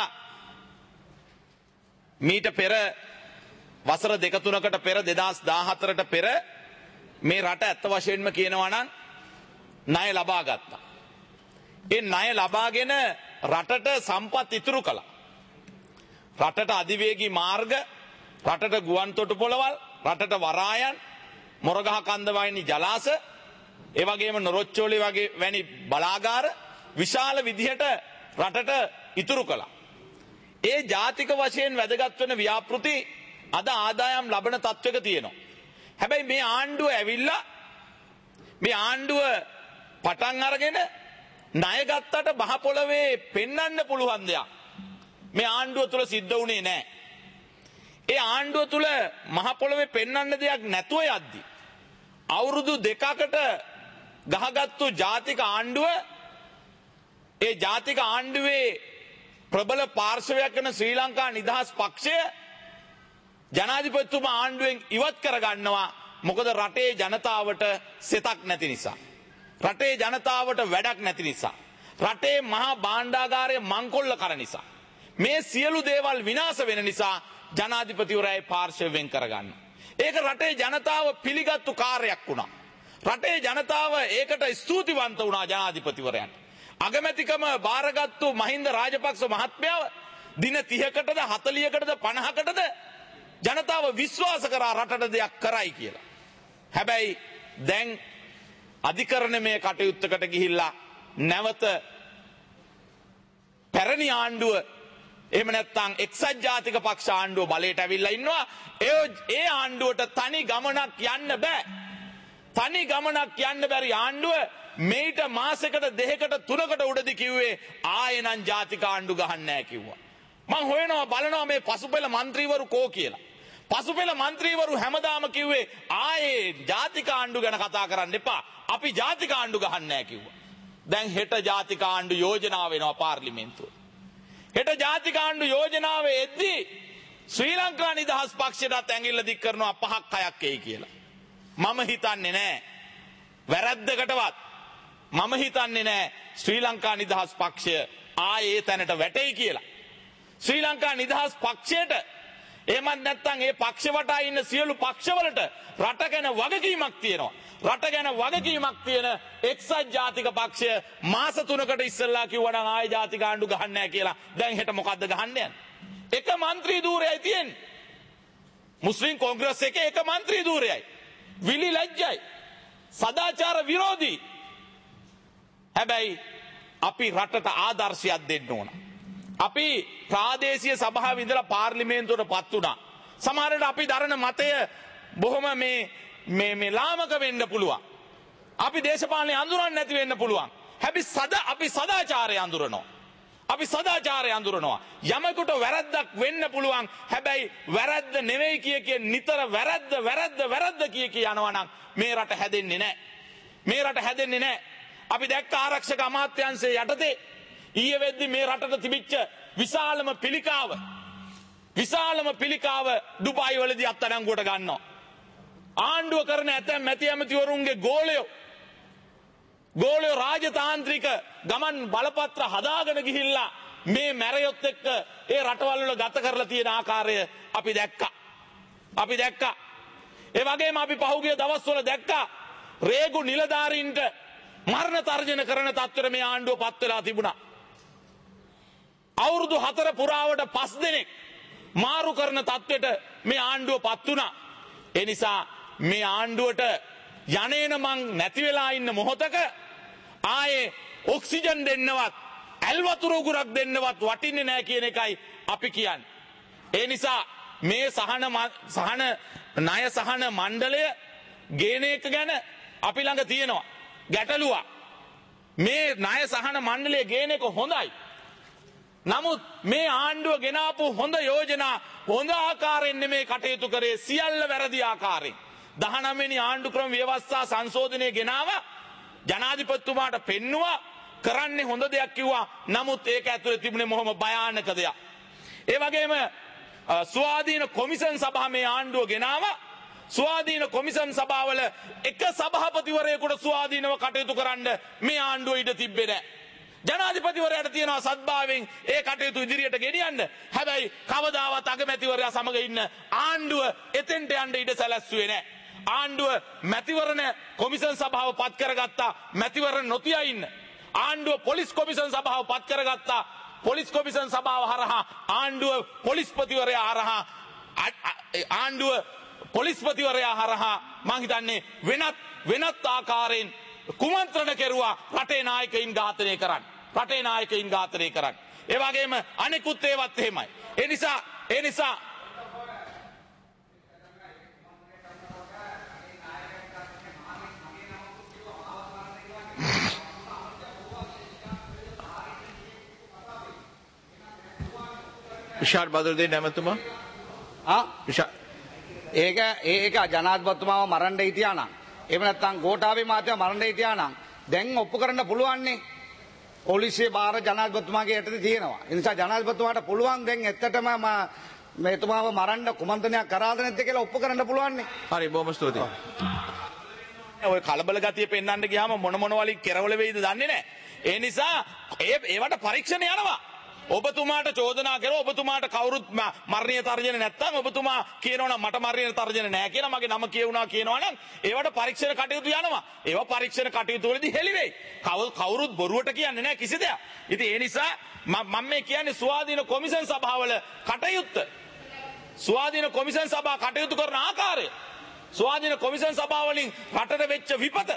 මීට පෙර වසර දෙක තුනකට පෙර දෙදහස් දාහතරට පෙර මේ රට ඇත්ත වශයෙන්ම කියනවා නම් ණය ලබා ගත්තා. ඒ ණය ලබාගෙන රටට සම්පත් ඉතුරු කළා. රටට අධිවේගී මාර්ග, රටට ගුවන් තොටුපොළවල්, රටට වරායන්, මොරගහ කන්ද වයිනි ජලාශ, ඒ වගේම නොරොච්චෝලි වගේ වැනි බලාගාර විශාල විදිහට රටට ඉතුරු කළා. ඒ ජාතික වශයෙන් වැදගත් වෙන ව්‍යාපෘති අද ආදායම් ලබන තත්වයක තියෙනවා. හැබැයි මේ ආණ්ඩුව ඇවිල්ලා මේ ආණ්ඩුව පටන් අරගෙන ණය ගත්තට මහ පොළවේ පෙන්වන්න පුළුවන් දෙයක් මේ ආණ්ඩුව තුල සිද්ධ වුණේ නැහැ. ඒ ආණ්ඩුව තුල මහ පොළවේ පෙන්වන්න දෙයක් නැතුව යද්දි අවුරුදු දෙකකට ගහගත්තු ජාතික ආණ්ඩුව ඒ ජාතික ආණ්ඩුවේ ප්‍රබල පාර්ශවයක් වෙන ශ්‍රී ලංකා නිදහස් පක්ෂය ජනාධිපතිතුමා ආණ්ඩුවෙන් ඉවත් කරගන්නවා. මොකද රටේ ජනතාවට සෙතක් නැති නිසා, රටේ ජනතාවට වැඩක් නැති නිසා, රටේ මහා භාණ්ඩාගාරය මංකොල්ල කර නිසා, මේ සියලු දේවල් විනාශ වෙන නිසා ජනාධිපතිවරයා පාර්ශවයෙන් කරගන්න. ඒක රටේ ජනතාව පිළිගත්තු කාර්යයක් වුණා. රටේ ජනතාව ඒකට ස්තුතිවන්ත වුණා ජනාධිපතිවරයාට. අගමැතිකම බාරගත්තු මහින්ද රාජපක්ෂ මහත්මයාව දින තිහකටද හතලියකටද පනහකටද ජනතාව විශ්වාස කරා රටට දෙයක් කරයි කියලා. හැබැයි දැන් අධිකරණමය කටයුත්තකට ගිහිල්ලා නැවත පැරණි ආණ්ඩුව එහෙම නැත්නම් එක්සත් ජාතික පක්ෂ ආණ්ඩුව බලයට ඇවිල්ලා ඉන්නවා. ඒ ඒ ආණ්ඩුවට තනි ගමනක් යන්න බෑ. තනි ගමනක් යන්න බැරි ආණ්ඩුව මේට මාසෙකට දෙකකට තුනකට උඩදී කිව්වේ ආයෙනම් ජාතික ආණ්ඩු ගහන්න නැහැ කිව්වා. මං හොයනවා බලනවා මේ පසුපෙළ മന്ത്രിවරු කෝ කියලා. පසුපෙළ മന്ത്രിවරු හැමදාම කිව්වේ ආයේ ජාතික ආණ්ඩු ගැන කතා කරන්න එපා. අපි ජාතික ආණ්ඩු ගහන්න නැහැ කිව්වා. දැන් හෙට ජාතික ආණ්ඩු යෝජනාව වෙනවා පාර්ලිමේන්තුවේ. හෙට ජාතික ආණ්ඩු යෝජනාව එද්දී ශ්‍රී ලංකා නිදහස් පක්ෂයටත් ඇඟිල්ල දික් කරනවා පහක් හයක් එයි කියලා. මම හිතන්නේ නැහැ. වැරද්දකටවත් මම හිතන්නේ නැහැ ශ්‍රී ලංකා නිදහස් පක්ෂය ආයේ තැනට වැටෙයි කියලා. ශ්‍රී ලංකා නිදහස් පක්ෂයට එහෙමත් නැත්නම් ඒ පක්ෂ වටා ඉන්න සියලු පක්ෂවලට රට ගැන වගකීමක් තියෙනවා. රට ගැන වගකීමක් තියෙන එක්සත් ජාතික පක්ෂය මාස තුනකට ඉස්සෙල්ලා කිව්වා නම් ආයේ ජාතික ආණ්ඩු ගහන්නේ නැහැ කියලා. දැන් හෙට මොකද්ද ගහන්න යන්නේ? එක മന്ത്രി ධූරයයි තියෙන්නේ. මුස්ලිම් කොංග්‍රස් එකේ එක മന്ത്രി ධූරයයි. විලි ලැජ්ජයි. සදාචාර විරෝධී. හැබැයි අපි රටට ආදර්ශයක් දෙන්න ඕන. අපි ප්‍රාදේශීය සභාවේ ඉඳලා පාර්ලිමේන්තුවට පත් වුණා. සමහරවිට අපි දරන මතය බොහොම මේ මේ මේ ලාමක වෙන්න පුළුවන්. අපි දේශපාලනේ අඳුරන්නේ නැති වෙන්න පුළුවන්. හැබැයි සදා අපි සදාචාරය අඳුරනවා. අපි සදාචාරය අඳුරනවා. යමකට වැරද්දක් වෙන්න පුළුවන්. හැබැයි වැරද්ද නෙවෙයි කිය කිය නිතර වැරද්ද වැරද්ද වැරද්ද කිය කිය යනවා නම් මේ රට හැදෙන්නේ නැහැ. මේ රට හැදෙන්නේ නැහැ. අපි දැක්ක ආරක්ෂක අමාත්‍යාංශයේ යටතේ ඊයේ වෙද්දි මේ රටට තිබිච්ච විශාලම පිළිකාව විශාලම පිළිකාව දුබායි වලදී අත්අඩංගුවට ගන්නවා. ආණ්ඩුව කරන ඇතැම් මැති ඇමතිවරුන්ගේ ගෝලයෝ ගෝලයෝ රාජතාන්ත්‍රික ගමන් බලපත්‍ර හදාගෙන ගිහිල්ලා මේ මැරයොත් එක්ක ඒ රටවල් වල ගත කරලා තියෙන ආකාරය අපි දැක්කා. අපි දැක්කා. ඒ වගේම අපි පහුගිය දවස්වල දැක්කා රේගු නිලධාරීන්ට මරණ තර්ජන කරන තත්ත්වෙට මේ ආණ්ඩුව පත් වෙලා තිබුණා. අවුරුදු හතර පුරාවට පස් දෙනෙක් මාරු කරන තත්ත්වෙට මේ ආණ්ඩුව පත් වුණා. ඒ නිසා මේ ආණ්ඩුවට යන්නේන මං නැති වෙලා ඉන්න මොහොතක ආයේ ඔක්සිජන් දෙන්නවත් ඇල් වතුර උගුරක් දෙන්නවත් වටින්නේ නැහැ කියන එකයි අපි කියන්නේ. ඒ නිසා මේ සහන සහන ණය සහන මණ්ඩලය ගේන එක ගැන අපි ළඟ තියෙනවා ගැටලුවක්. මේ ණය සහන මණ්ඩලය ගේන එක හොඳයි. නමුත් මේ ආණ්ඩුව ගෙනාපු හොඳ යෝජනා හොඳ ආකාරයෙන් නෙමේ කටයුතු කරේ සියල්ල වැරදි ආකාරයෙන්. දහනවය වෙනි ආණ්ඩු ක්‍රම ව්‍යවස්ථා සංශෝධනය ගෙනාවා. ජනාධිපතිතුමාට පෙන්නුවා කරන්නේ හොඳ දෙයක් කිව්වා. නමුත් ඒක ඇතුලේ තිබුණේ මොහොම භයානක දෙයක්. ඒ වගේම ස්වාධීන කොමිෂන් සභාව මේ ආණ්ඩුව ගෙනාවා. ස්වාධීන කොමිෂන් සභාවල එක සභාපතිවරයෙකුට ස්වාධීනව කටයුතු කරන්න මේ ආණ්ඩුව ඉඩ තිබ්බේ නැහැ. ජනාධිපතිවරයාට තියෙනවා සද්භාවයෙන් ඒ කටයුතු ඉදිරියට ගෙනියන්න. හැබැයි කවදාවත් අගමැතිවරයා සමග ඉන්න ආණ්ඩුව එතෙන්ට යන්න ඉඩ සැලැස්සුවේ නැහැ. ආණ්ඩුව මැතිවරණ කොමිෂන් සභාව පත් කරගත්තා මැතිවරණ නොතියා ඉන්න. ආණ්ඩුව පොලිස් කොමිෂන් සභාව පත් කරගත්තා පොලිස් කොමිෂන් සභාව හරහා ආණ්ඩුව පොලිස්පතිවරයා හරහා ආණ්ඩුව පොලිස්පතිවරයා හරහා මං හිතන්නේ වෙනත් වෙනත් ආකාරයෙන් කුමන්ත්‍රණ කෙරුවා රටේ නායකයින් ඝාතනය කරන්න. රටේ නායකයින් ඝාතනය කරන්න. ඒ වගේම අනිකුත් ඒවත් එහෙමයි. ඒ නිසා ඒ නිසා විශාල් බදුල්දේ නැමතුමා ආ විශාල් ඒක ඒක ජනාධිපතිතුමාව මරන්න හිටියා නම් එහෙම නැත්නම් ගෝඨාභය මහත්තයා මරන්න හිටියා නම් දැන් ඔප්පු කරන්න පුළුවන් නේ. පොලිසිය බාර ජනාධිපතිතුමාගේ යටතේ තියෙනවා. ඒ නිසා ජනාධිපතිතුමාට පුළුවන් දැන් ඇත්තටම මේ එතුමාව මරන්න කුමන්ත්‍රණයක් කරාද නැද්ද කියලා ඔප්පු කරන්න පුළුවන් නේ. හරි බොහොම ස්තුතියි. ඔය කලබල ගතිය පෙන්වන්න ගියාම මොන මොන වලින් කෙරවල වෙයිද දන්නේ නැහැ. ඒ නිසා ඒ ඒවට පරීක්ෂණ යනවා. ඔබතුමාට චෝදනා කරලා ඔබතුමාට කවුරුත් මරණීය තර්ජන නැත්තම් ඔබතුමා කියනවනම් මට මරණීය තර්ජන නැහැ කියලා මගේ නම කියුණා කියනවනම් ඒවට පරීක්ෂණ කටයුතු යනවා. ඒවා පරීක්ෂණ කටයුතු වලදී හෙළි වෙයි. කවුරුත් බොරුවට කියන්නේ නැහැ කිසි දෙයක්. ඉතින් ඒ නිසා මම මේ කියන්නේ ස්වාධීන කොමිෂන් සභාවල කටයුත්ත. ස්වාධීන කොමිෂන් සභා කටයුතු කරන ආකාරය. ස්වාධීන කොමිෂන් සභාවලින් රටට වෙච්ච විපත.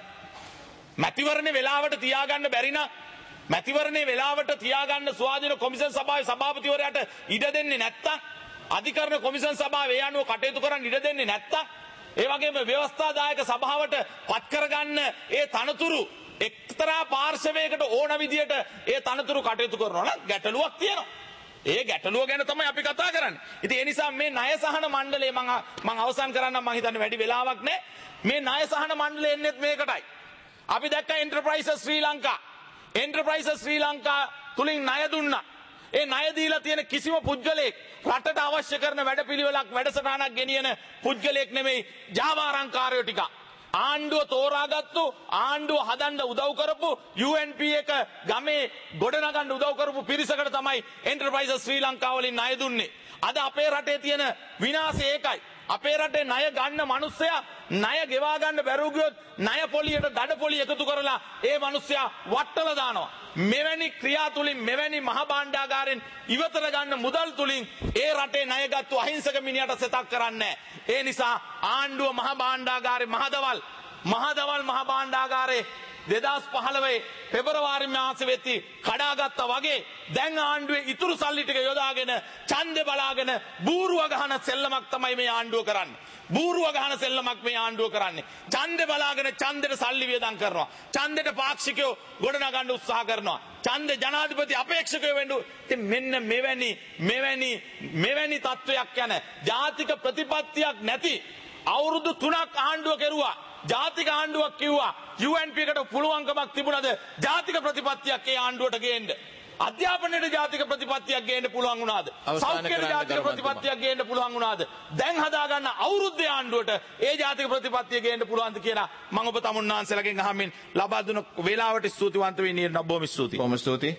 මැතිවරණේ වෙලාවට තියාගන්න බැරි නම් මැතිවරණේ වෙලාවට තියාගන්න ස්වාධීන කොමිෂන් සභාවේ සභාපතිවරයාට ඉඩ දෙන්නේ නැත්තම් අධිකරණ කොමිෂන් සභාව ඒ අනුව කටයුතු කරන්න ඉඩ දෙන්නේ නැත්තම් ඒ වගේම ව්‍යවස්ථාදායක සභාවට පත් කරගන්න ඒ තනතුරු එක්තරා පාර්ශවයකට ඕන විදියට ඒ තනතුරු කටයුතු කරනවා නම් ගැටලුවක් තියෙනවා. ඒ ගැටලුව ගැන තමයි අපි කතා කරන්නේ. ඉතින් ඒ නිසා මේ ණය සහන මණ්ඩලය මම මම අවසන් කරන්නම් මම හිතන්නේ වැඩි වෙලාවක් නැහැ. මේ ණය සහන මණ්ඩලය එන්නේත් මේකටයි. අපි දැක්ක එන්ටර්ප්‍රයිසස් ශ්‍රී ලංකා එන්ටර්ප්‍රයිසස් ශ්‍රී ලංකා තුලින් ණය දුන්නා. ඒ ණය දීලා තියෙන කිසිම පුද්ගලයෙක් රටට අවශ්‍ය කරන වැඩපිළිවෙලක් වැඩසටහනක් ගෙනියන පුද්ගලයෙක් නෙමෙයි ජාවාරම්කාරයෝ ටික. ආණ්ඩුව තෝරාගත්තු ආණ්ඩුව හදන්න උදව් කරපු යූ එන් පී එක ගමේ ගොඩනගන්න උදව් කරපු පිරිසකට තමයි එන්ටර්ප්‍රයිසස් ශ්‍රී ලංකා වලින් ණය දුන්නේ. අද අපේ රටේ තියෙන විනාශය ඒකයි. අපේ රටේ ණය ගන්න මිනිස්සයා ණය ගෙවා ගන්න බැරුව ගියොත් ණය පොලියට දඩ පොලිය එකතු කරලා ඒ මිනිස්සයා වට්ටල දානවා. මෙවැනි ක්‍රියා තුලින් මෙවැනි මහ භාණ්ඩාගාරෙන් ඉවතර ගන්න මුදල් තුලින් ඒ රටේ ණයගත්තු අහිංසක මිනිහට සෙතක් කරන්නේ. ඒ නිසා ආණ්ඩුව මහ භාණ්ඩාගාරේ මහදවල් මහදවල් මහ භාණ්ඩාගාරේ දෙදාස් පහළොව පෙබරවාරි මාසෙ වෙති කඩාගත්තා වගේ දැන් ආණ්ඩුවේ ඉතුරු සල්ලි ටික යොදාගෙන ඡන්දේ බලාගෙන බූරුව ගහන සෙල්ලමක් තමයි මේ ආණ්ඩුව කරන්නේ. බූරුව ගහන සෙල්ලමක් මේ ආණ්ඩුව කරන්නේ. ඡන්දේ බලාගෙන ඡන්දෙට සල්ලි වියදම් කරනවා. ඡන්දෙට පාක්ෂිකයෝ ගොඩනගන්න උත්සාහ කරනවා. ඡන්දේ ජනාධිපති අපේක්ෂකයෝ වෙන්න. ඉතින් මෙන්න මෙවැනි මෙවැනි මෙවැනි තත්වයක් යන ජාතික ප්‍රතිපත්තියක් නැති අවුරුදු තුනක් ආණ්ඩුව කෙරුවා. ජාතික ආණ්ඩුවක් කිව්වා යූ එන් පී එකට පුළුවන්කමක් තිබුණද ජාතික ප්‍රතිපත්තියක් ඒ ආණ්ඩුවට ගේන්න. අධ්‍යාපනයේ ජාතික ප්‍රතිපත්තියක් ගේන්න පුළුවන් වුණාද? සෞඛ්‍යයේ ජාතික ප්‍රතිපත්තියක් ගේන්න පුළුවන් වුණාද? දැන් හදාගන්න අවුරුද්දේ ආණ්ඩුවට ඒ ජාතික ප්‍රතිපත්තිය ගේන්න පුළුවන්ද කියලා මම ඔබ තමුන්නාන්සලගෙන් අහමින් ලබා දුන වේලාවට ස්තුතිවන්ත වෙන්නේ. බොහොම ස්තුතියි. බොහොම ස්තුතියි.